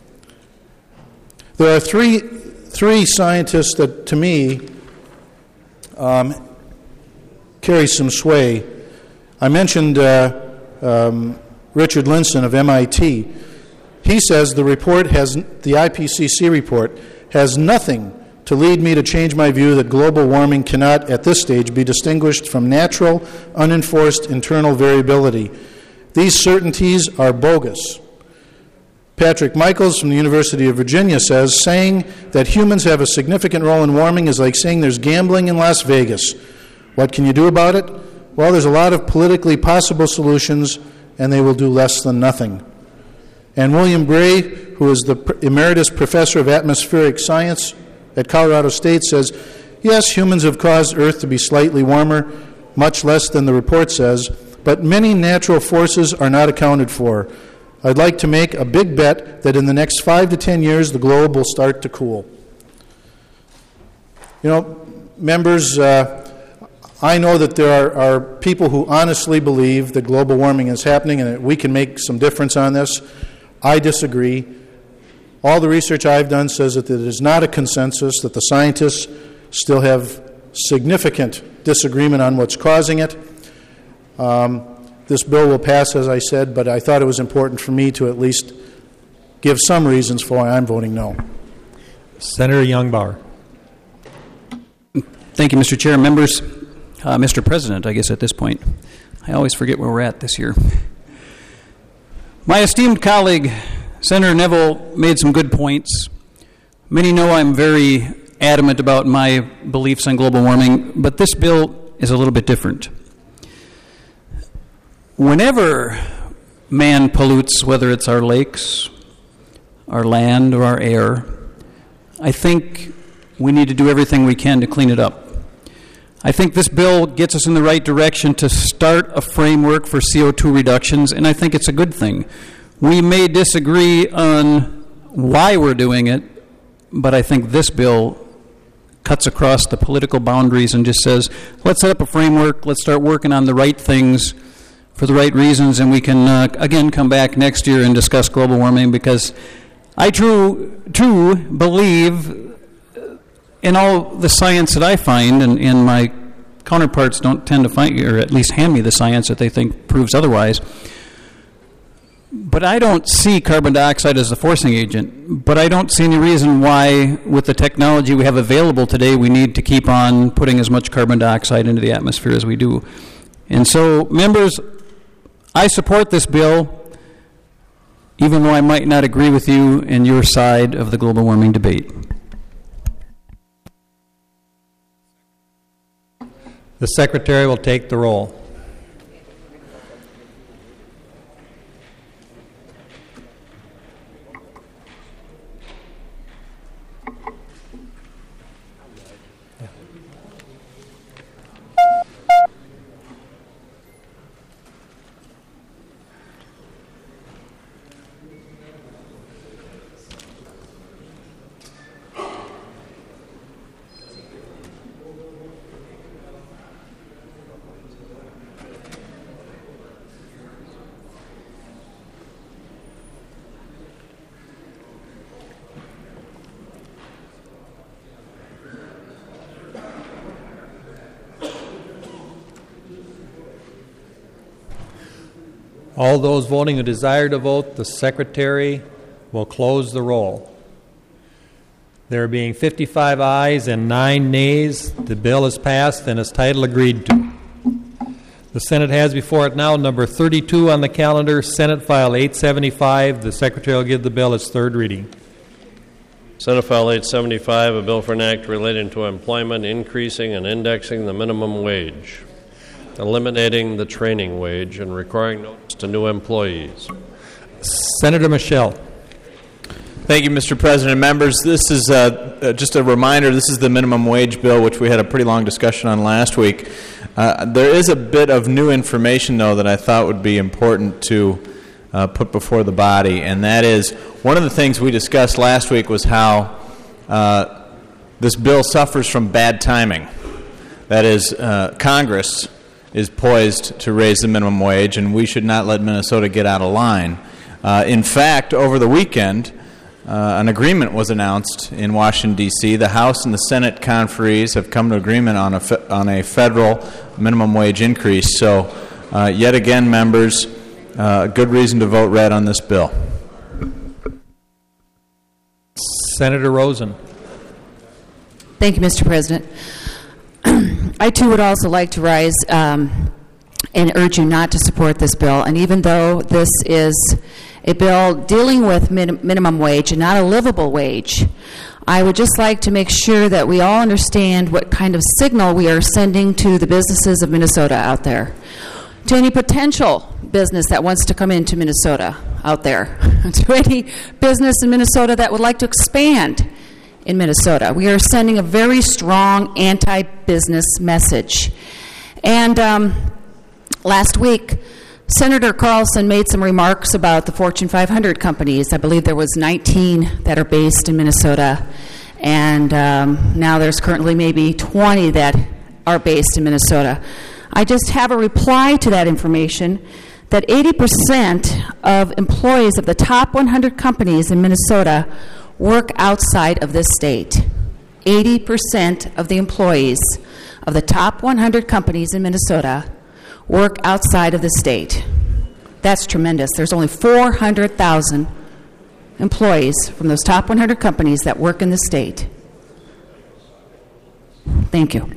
There are three scientists that, to me, carry some sway. I mentioned Richard Linson of MIT. He says the IPCC report has nothing to lead me to change my view that global warming cannot, at this stage, be distinguished from natural, unenforced internal variability. These certainties are bogus. Patrick Michaels from the University of Virginia says, saying that humans have a significant role in warming is like saying there's gambling in Las Vegas. What can you do about it? Well, there's a lot of politically possible solutions, and they will do less than nothing. And William Gray, who is the emeritus professor of atmospheric science at Colorado State, says, yes, humans have caused Earth to be slightly warmer, much less than the report says, but many natural forces are not accounted for. I'd like to make a big bet that in the next 5 to 10 years, the globe will start to cool. You know, members, I know that there are people who honestly believe that global warming is happening and that we can make some difference on this. I disagree. All the research I've done says that it is not a consensus, that the scientists still have significant disagreement on what's causing it. This bill will pass, as I said, but I thought it was important for me to at least give some reasons for why I'm voting no. Senator Youngbauer. Thank you, Mr. Chair. Members, Mr. President, I guess at this point. I always forget where we're at this year. My esteemed colleague, Senator Neville, made some good points. Many know I'm very adamant about my beliefs on global warming, but this bill is a little bit different. Whenever man pollutes, whether it's our lakes, our land, or our air, I think we need to do everything we can to clean it up. I think this bill gets us in the right direction to start a framework for CO2 reductions, and I think it's a good thing. We may disagree on why we're doing it, but I think this bill cuts across the political boundaries and just says, let's set up a framework, let's start working on the right things for the right reasons, and we can, again, come back next year and discuss global warming, because I true believe in all the science that I find, and my counterparts don't tend to find, or at least hand me the science that they think proves otherwise. But I don't see carbon dioxide as a forcing agent. But I don't see any reason why, with the technology we have available today, we need to keep on putting as much carbon dioxide into the atmosphere as we do. And so, members, I support this bill, even though I might not agree with you in your side of the global warming debate. The Secretary will take the roll. All those voting who desire to vote, the Secretary will close the roll. There being 55 ayes and 9 nays, the bill is passed and its title agreed to. The Senate has before it now number 32 on the calendar, Senate File 875. The Secretary will give the bill its third reading. Senate File 875, a bill for an act relating to employment, increasing and indexing the minimum wage, eliminating the training wage, and requiring notice to new employees. Senator Michel. Thank you, Mr. President. Members, this is just a reminder, this is the minimum wage bill, which we had a pretty long discussion on last week. There is a bit of new information, though, that I thought would be important to put before the body, and that is one of the things we discussed last week was how this bill suffers from bad timing. That is, Congress is poised to raise the minimum wage, and we should not let Minnesota get out of line. In fact, over the weekend, an agreement was announced in Washington, D.C. The House and the Senate conferees have come to agreement on a federal minimum wage increase. So, yet again, members, good reason to vote red on this bill. Senator Rosen. Thank you, Mr. President. I, too, would also like to rise and urge you not to support this bill. And even though this is a bill dealing with minimum wage and not a livable wage, I would just like to make sure that we all understand what kind of signal we are sending to the businesses of Minnesota out there, to any potential business that wants to come into Minnesota out there, to any business in Minnesota that would like to expand in Minnesota. We are sending a very strong anti-business message. And last week, Senator Carlson made some remarks about the Fortune 500 companies. I believe there was 19 that are based in Minnesota, and now there's currently maybe 20 that are based in Minnesota. I just have a reply to that information that 80% of employees of the top 100 companies in Minnesota work outside of this state. 80% of the employees of the top 100 companies in Minnesota work outside of the state. That's tremendous. There's only 400,000 employees from those top 100 companies that work in the state. Thank you.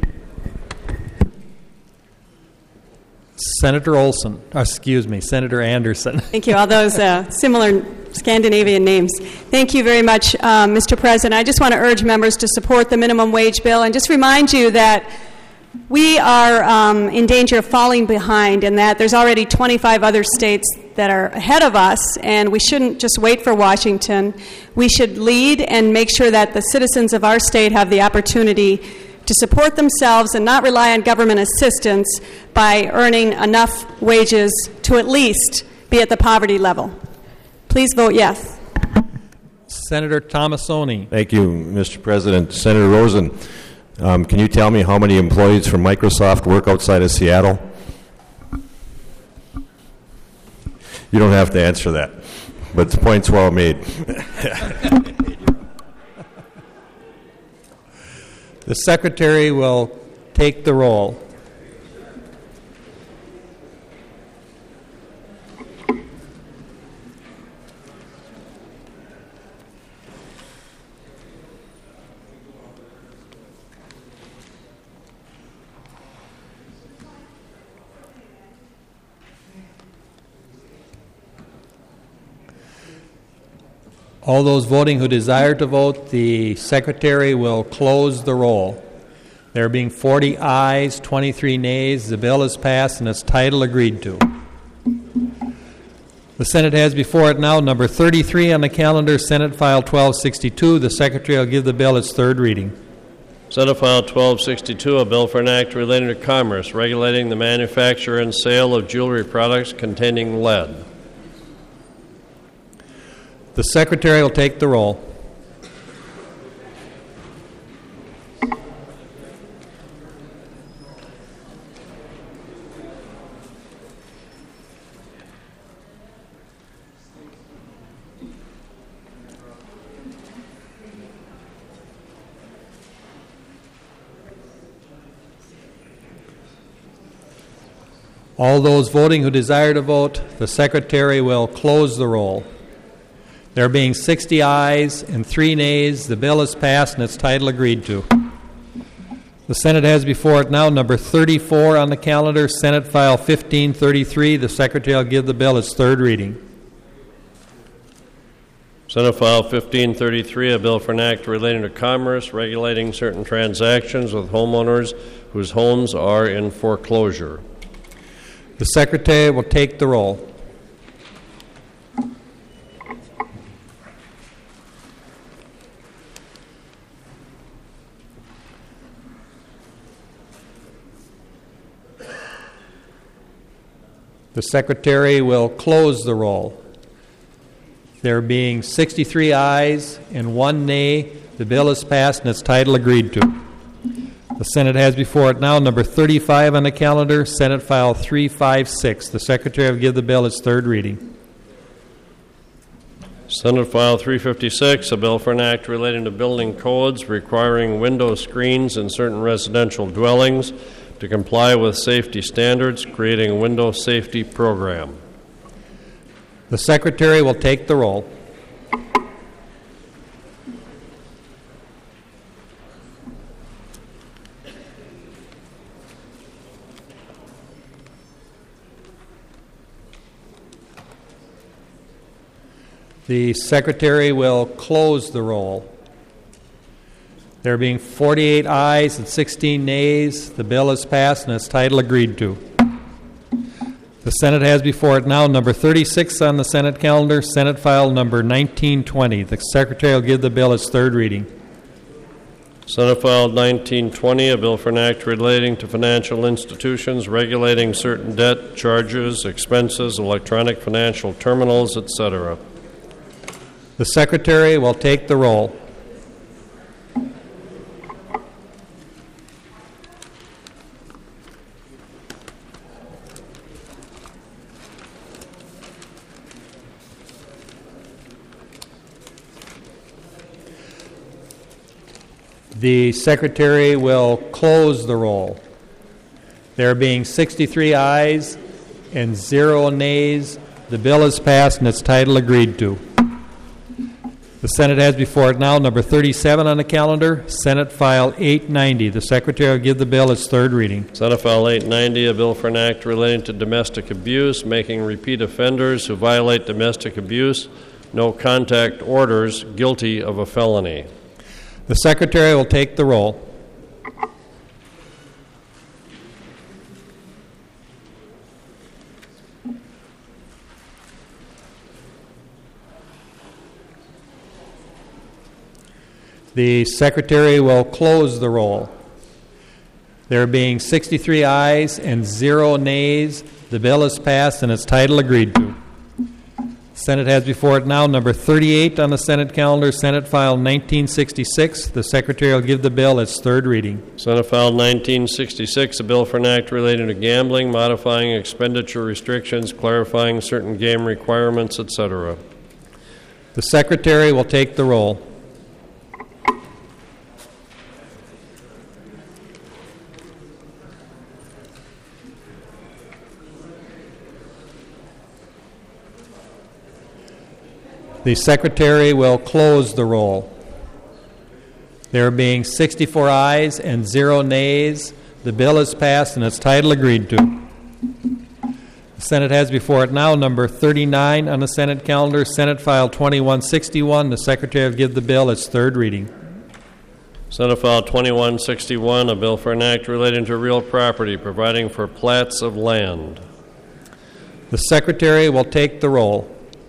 Senator Anderson. Thank you. All those similar Scandinavian names. Thank you very much, Mr. President. I just want to urge members to support the minimum wage bill and just remind you that we are in danger of falling behind in that there's already 25 other states that are ahead of us, and we shouldn't just wait for Washington. We should lead and make sure that the citizens of our state have the opportunity to support themselves and not rely on government assistance by earning enough wages to at least be at the poverty level. Please vote yes. Senator Tomassoni. Thank you, Mr. President. Senator Rosen, can you tell me how many employees from Microsoft work outside of Seattle? You don't have to answer that, but the point's well made. The Secretary will take the roll. All those voting who desire to vote, the Secretary will close the roll. There being 40 ayes, 23 nays, the bill is passed and its title agreed to. The Senate has before it now number 33 on the calendar, Senate File 1262. The Secretary will give the bill its third reading. Senate File 1262, a bill for an act relating to commerce, regulating the manufacture and sale of jewelry products containing lead. The Secretary will take the roll. All those voting who desire to vote, the Secretary will close the roll. There being 60 ayes and 3 nays, the bill is passed and its title agreed to. The Senate has before it now number 34 on the calendar, Senate File 1533. The Secretary will give the bill its third reading. Senate File 1533, a bill for an act relating to commerce, regulating certain transactions with homeowners whose homes are in foreclosure. The Secretary will take the roll. The Secretary will close the roll. There being 63 ayes and 1 nay, the bill is passed and its title agreed to. The Senate has before it now number 35 on the calendar, Senate File 356. The Secretary will give the bill its third reading. Senate File 356, a bill for an act relating to building codes requiring window screens in certain residential dwellings to comply with safety standards, creating a window safety program. The Secretary will take the roll. The Secretary will close the roll. There being 48 ayes and 16 nays, the bill is passed and its title agreed to. The Senate has before it now number 36 on the Senate calendar, Senate File number 1920. The Secretary will give the bill its third reading. Senate File 1920, a bill for an act relating to financial institutions, regulating certain debt, charges, expenses, electronic financial terminals, etc. The Secretary will take the roll. The Secretary will close the roll. There being 63 ayes and 0 nays, the bill is passed and its title agreed to. The Senate has before it now number 37 on the calendar, Senate File 890. The Secretary will give the bill its third reading. Senate File 890, a bill for an act relating to domestic abuse, making repeat offenders who violate domestic abuse no contact orders, guilty of a felony. The Secretary will take the roll. The Secretary will close the roll. There being 63 ayes and 0 nays, the bill is passed and its title agreed to. The Senate has before it now number 38 on the Senate calendar, Senate File 1966. The Secretary will give the bill its third reading. Senate File 1966, a bill for an act relating to gambling, modifying expenditure restrictions, clarifying certain game requirements, etc. The Secretary will take the roll. The Secretary will close the roll. There being 64 ayes and 0 nays, the bill is passed and its title agreed to. The Senate has before it now number 39 on the Senate calendar, Senate File 2161. The Secretary will give the bill its third reading. Senate File 2161, a bill for an act relating to real property, providing for plats of land. The Secretary will take the roll.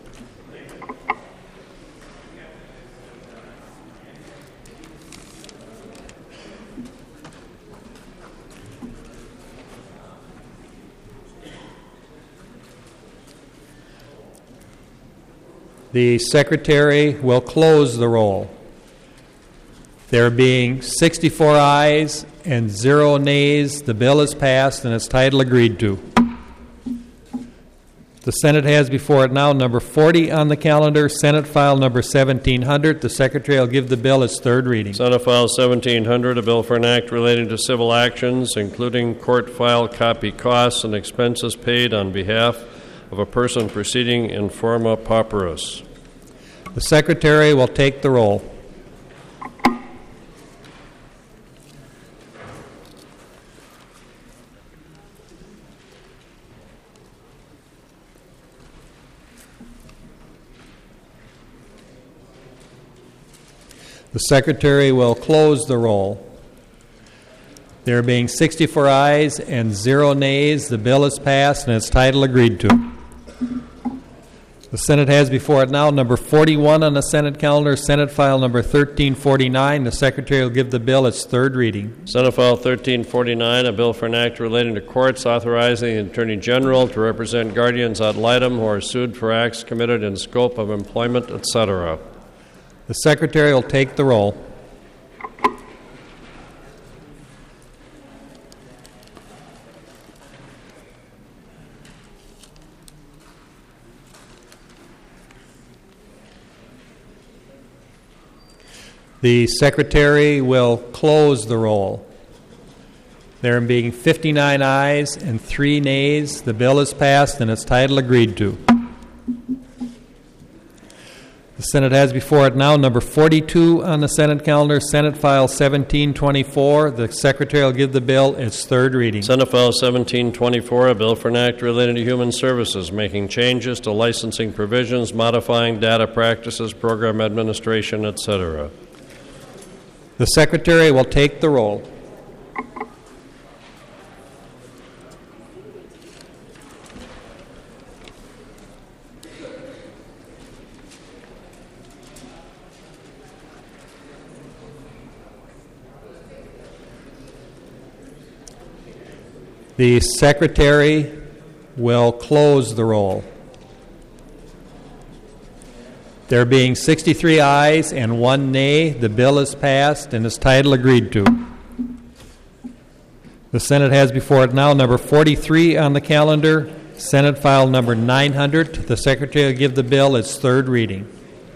The Secretary will close the roll. There being 64 ayes and 0 nays, the bill is passed and its title agreed to. The Senate has before it now number 40 on the calendar, Senate File number 1700. The Secretary will give the bill its third reading. Senate File 1700, a bill for an act relating to civil actions, including court file copy costs and expenses paid on behalf of a person proceeding in forma pauperis. The Secretary will take the roll. The Secretary will close the roll. There being 64 ayes and 0 nays, the bill is passed and its title agreed to. The Senate has before it now number 41 on the Senate calendar, Senate File number 1349. The Secretary will give the bill its third reading. Senate File 1349, a bill for an act relating to courts authorizing the Attorney General to represent guardians ad litem who are sued for acts committed in scope of employment, etc. The Secretary will take the roll. The Secretary will close the roll. There being 59 ayes and 3 nays, the bill is passed and its title agreed to. The Senate has before it now number 42 on the Senate calendar, Senate File 1724. The Secretary will give the bill its third reading. Senate File 1724, a bill for an act relating to human services, making changes to licensing provisions, modifying data practices, program administration, etc. The Secretary will take the roll. The Secretary will close the roll. There being 63 ayes and 1 nay, the bill is passed and its title agreed to. The Senate has before it now number 43 on the calendar, Senate File number 900. The Secretary will give the bill its third reading.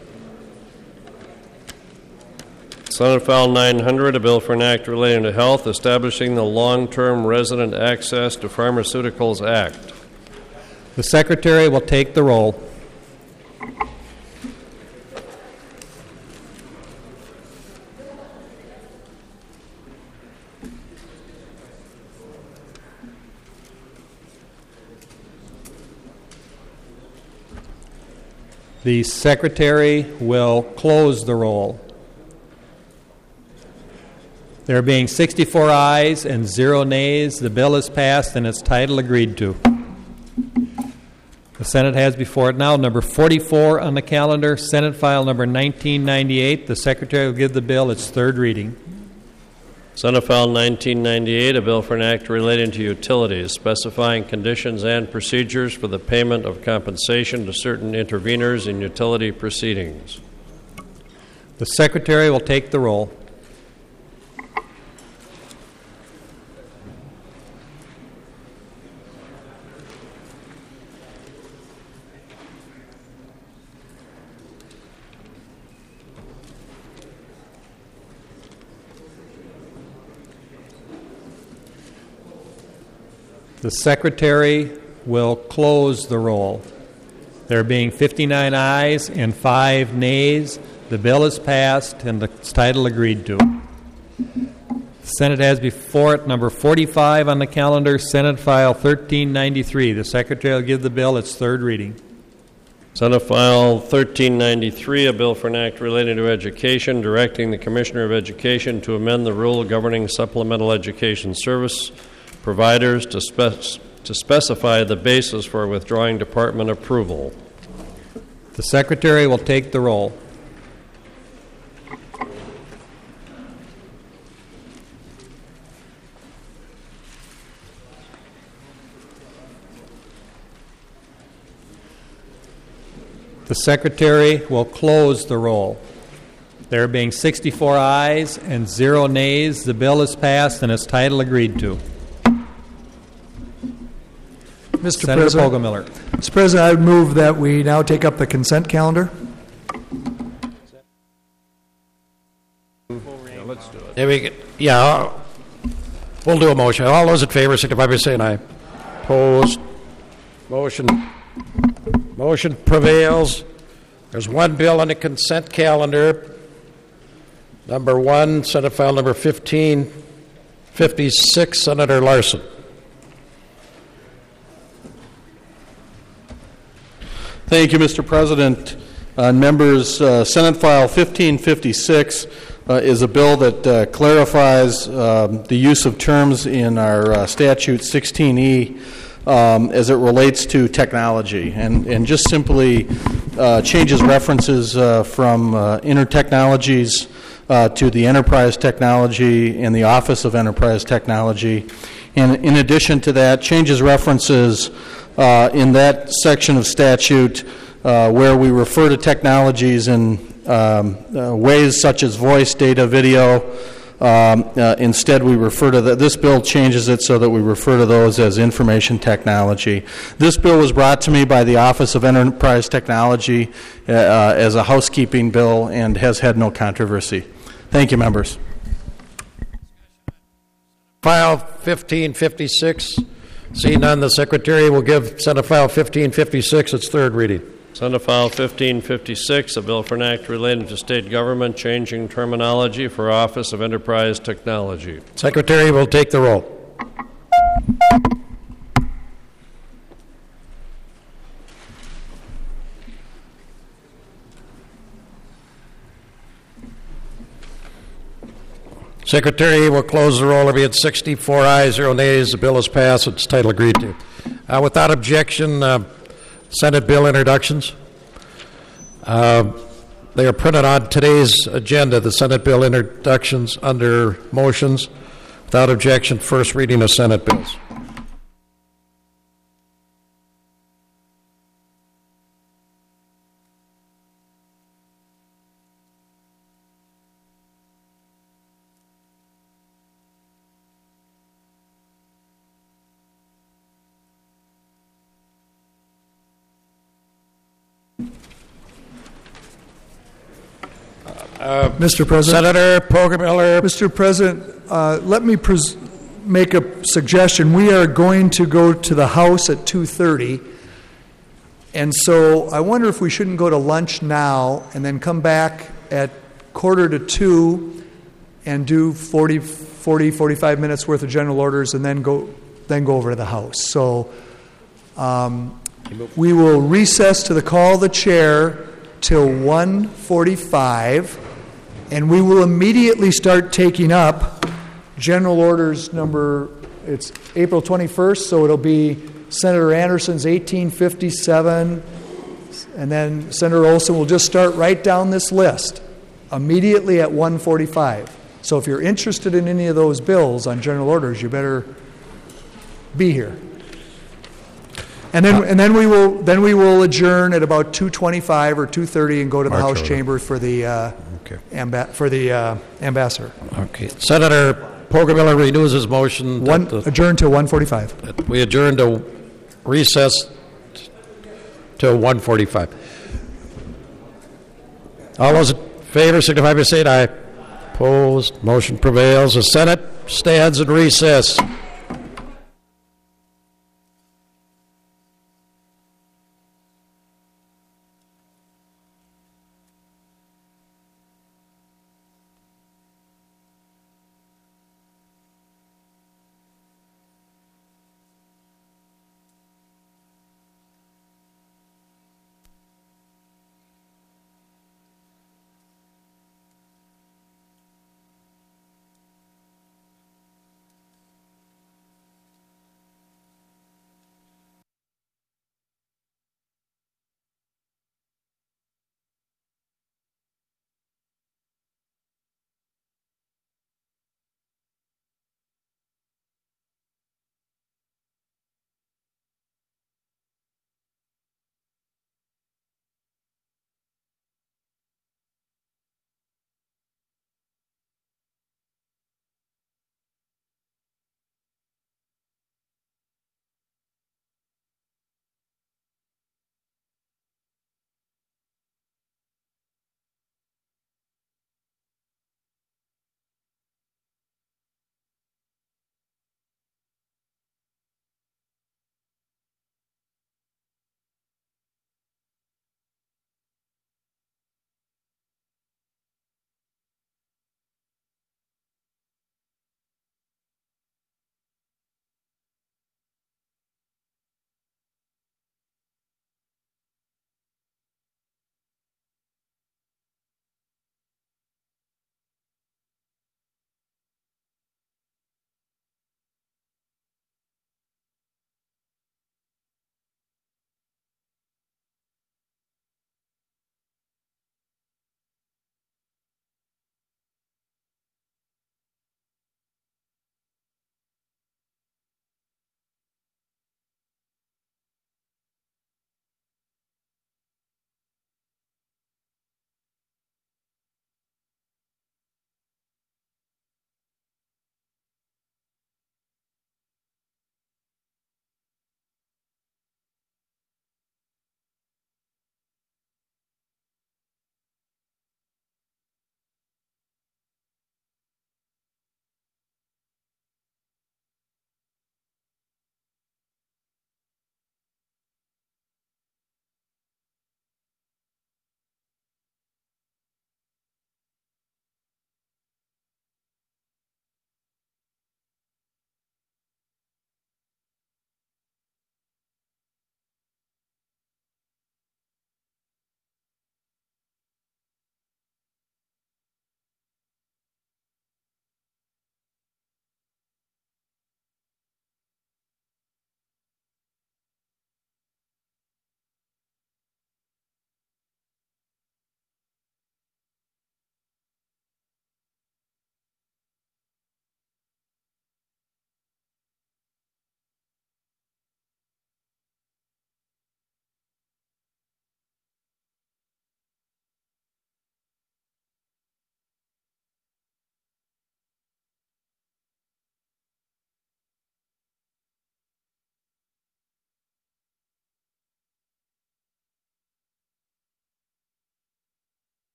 Senate File 900, a bill for an act relating to health, establishing the Long-Term Resident Access to Pharmaceuticals Act. The Secretary will take the roll. The secretary will close the roll. There being 64 ayes and 0 nays, the bill is passed and its title agreed to. The Senate has before it now number 44 on the calendar, Senate File number 1998. The Secretary will give the bill its third reading. Senate File 1998, a bill for an act relating to utilities, specifying conditions and procedures for the payment of compensation to certain interveners in utility proceedings. The Secretary will take the roll. The Secretary will close the roll. There being 59 ayes and 5 nays, the bill is passed and its title agreed to. The Senate has before it number 45 on the calendar, Senate File 1393. The Secretary will give the bill its third reading. Senate File 1393, a bill for an act relating to education, directing the Commissioner of Education to amend the rule governing supplemental education service providers to specify the basis for withdrawing department approval. The Secretary will take the roll. The Secretary will close the roll. There being 64 ayes and 0 nays, the bill is passed and its title agreed to. Mr. Senator President, Poggemiller. Mr. President, I would move that we now take up the consent calendar. Let's do it. We'll do a motion. All those in favor signify by saying aye. Opposed? Motion prevails. There's one bill on the consent calendar. Number 1, Senate File number 1556, Senator Larson. Thank you, Mr. President. Members, Senate File 1556 is a bill that clarifies the use of terms in our statute 16E as it relates to technology and just simply changes references from intertechnologies to the enterprise technology and the Office of Enterprise Technology. And in addition to that, changes references in that section of statute where we refer to technologies in ways such as voice, data, video. Instead, we refer to this bill changes it so that we refer to those as information technology. This bill was brought to me by the Office of Enterprise Technology as a housekeeping bill and has had no controversy. Thank you, members. File 1556. Seeing none, the Secretary will give Senate File 1556 its third reading. Senate File 1556, a bill for an act relating to state government changing terminology for Office of Enterprise Technology. Secretary will take the roll. Secretary will close the roll. There being 64 ayes, 0 nays. The bill is passed. Its title agreed to. Without objection, Senate bill introductions. They are printed on today's agenda, the Senate bill introductions under motions. Without objection, first reading of Senate bills. Mr. President. Senator Poggemiller. Mr. President, let me make a suggestion. We are going to go to the House at 2:30, and so I wonder if we shouldn't go to lunch now and then come back at 1:45 and do 45 minutes worth of general orders and then go over to the House. So we will recess to the call of the chair till 1:45, and we will immediately start taking up general orders number, it's April 21st, so it'll be Senator Anderson's 1857, and then Senator Olson will just start right down this list immediately at 1:45. So if you're interested in any of those bills on general orders, you better be here. And then we will adjourn at about 2:25 or 2:30 and go to the House chamber for the ambassador. Okay. Senator Pogomiller renews his motion. Adjourn till 1:45. We adjourn to recess till 1:45. All those in favor signify by saying aye. Opposed, motion prevails. The Senate stands in recess.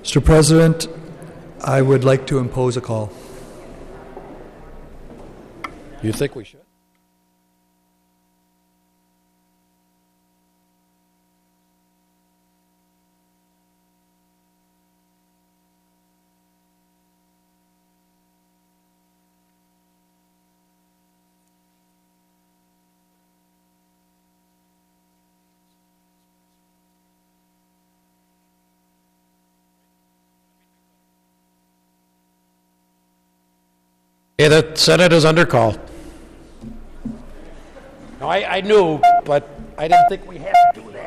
Mr. President, I would like to impose a call. You think we should? Okay, the Senate is under call. No, I knew, but I didn't think we had to do that.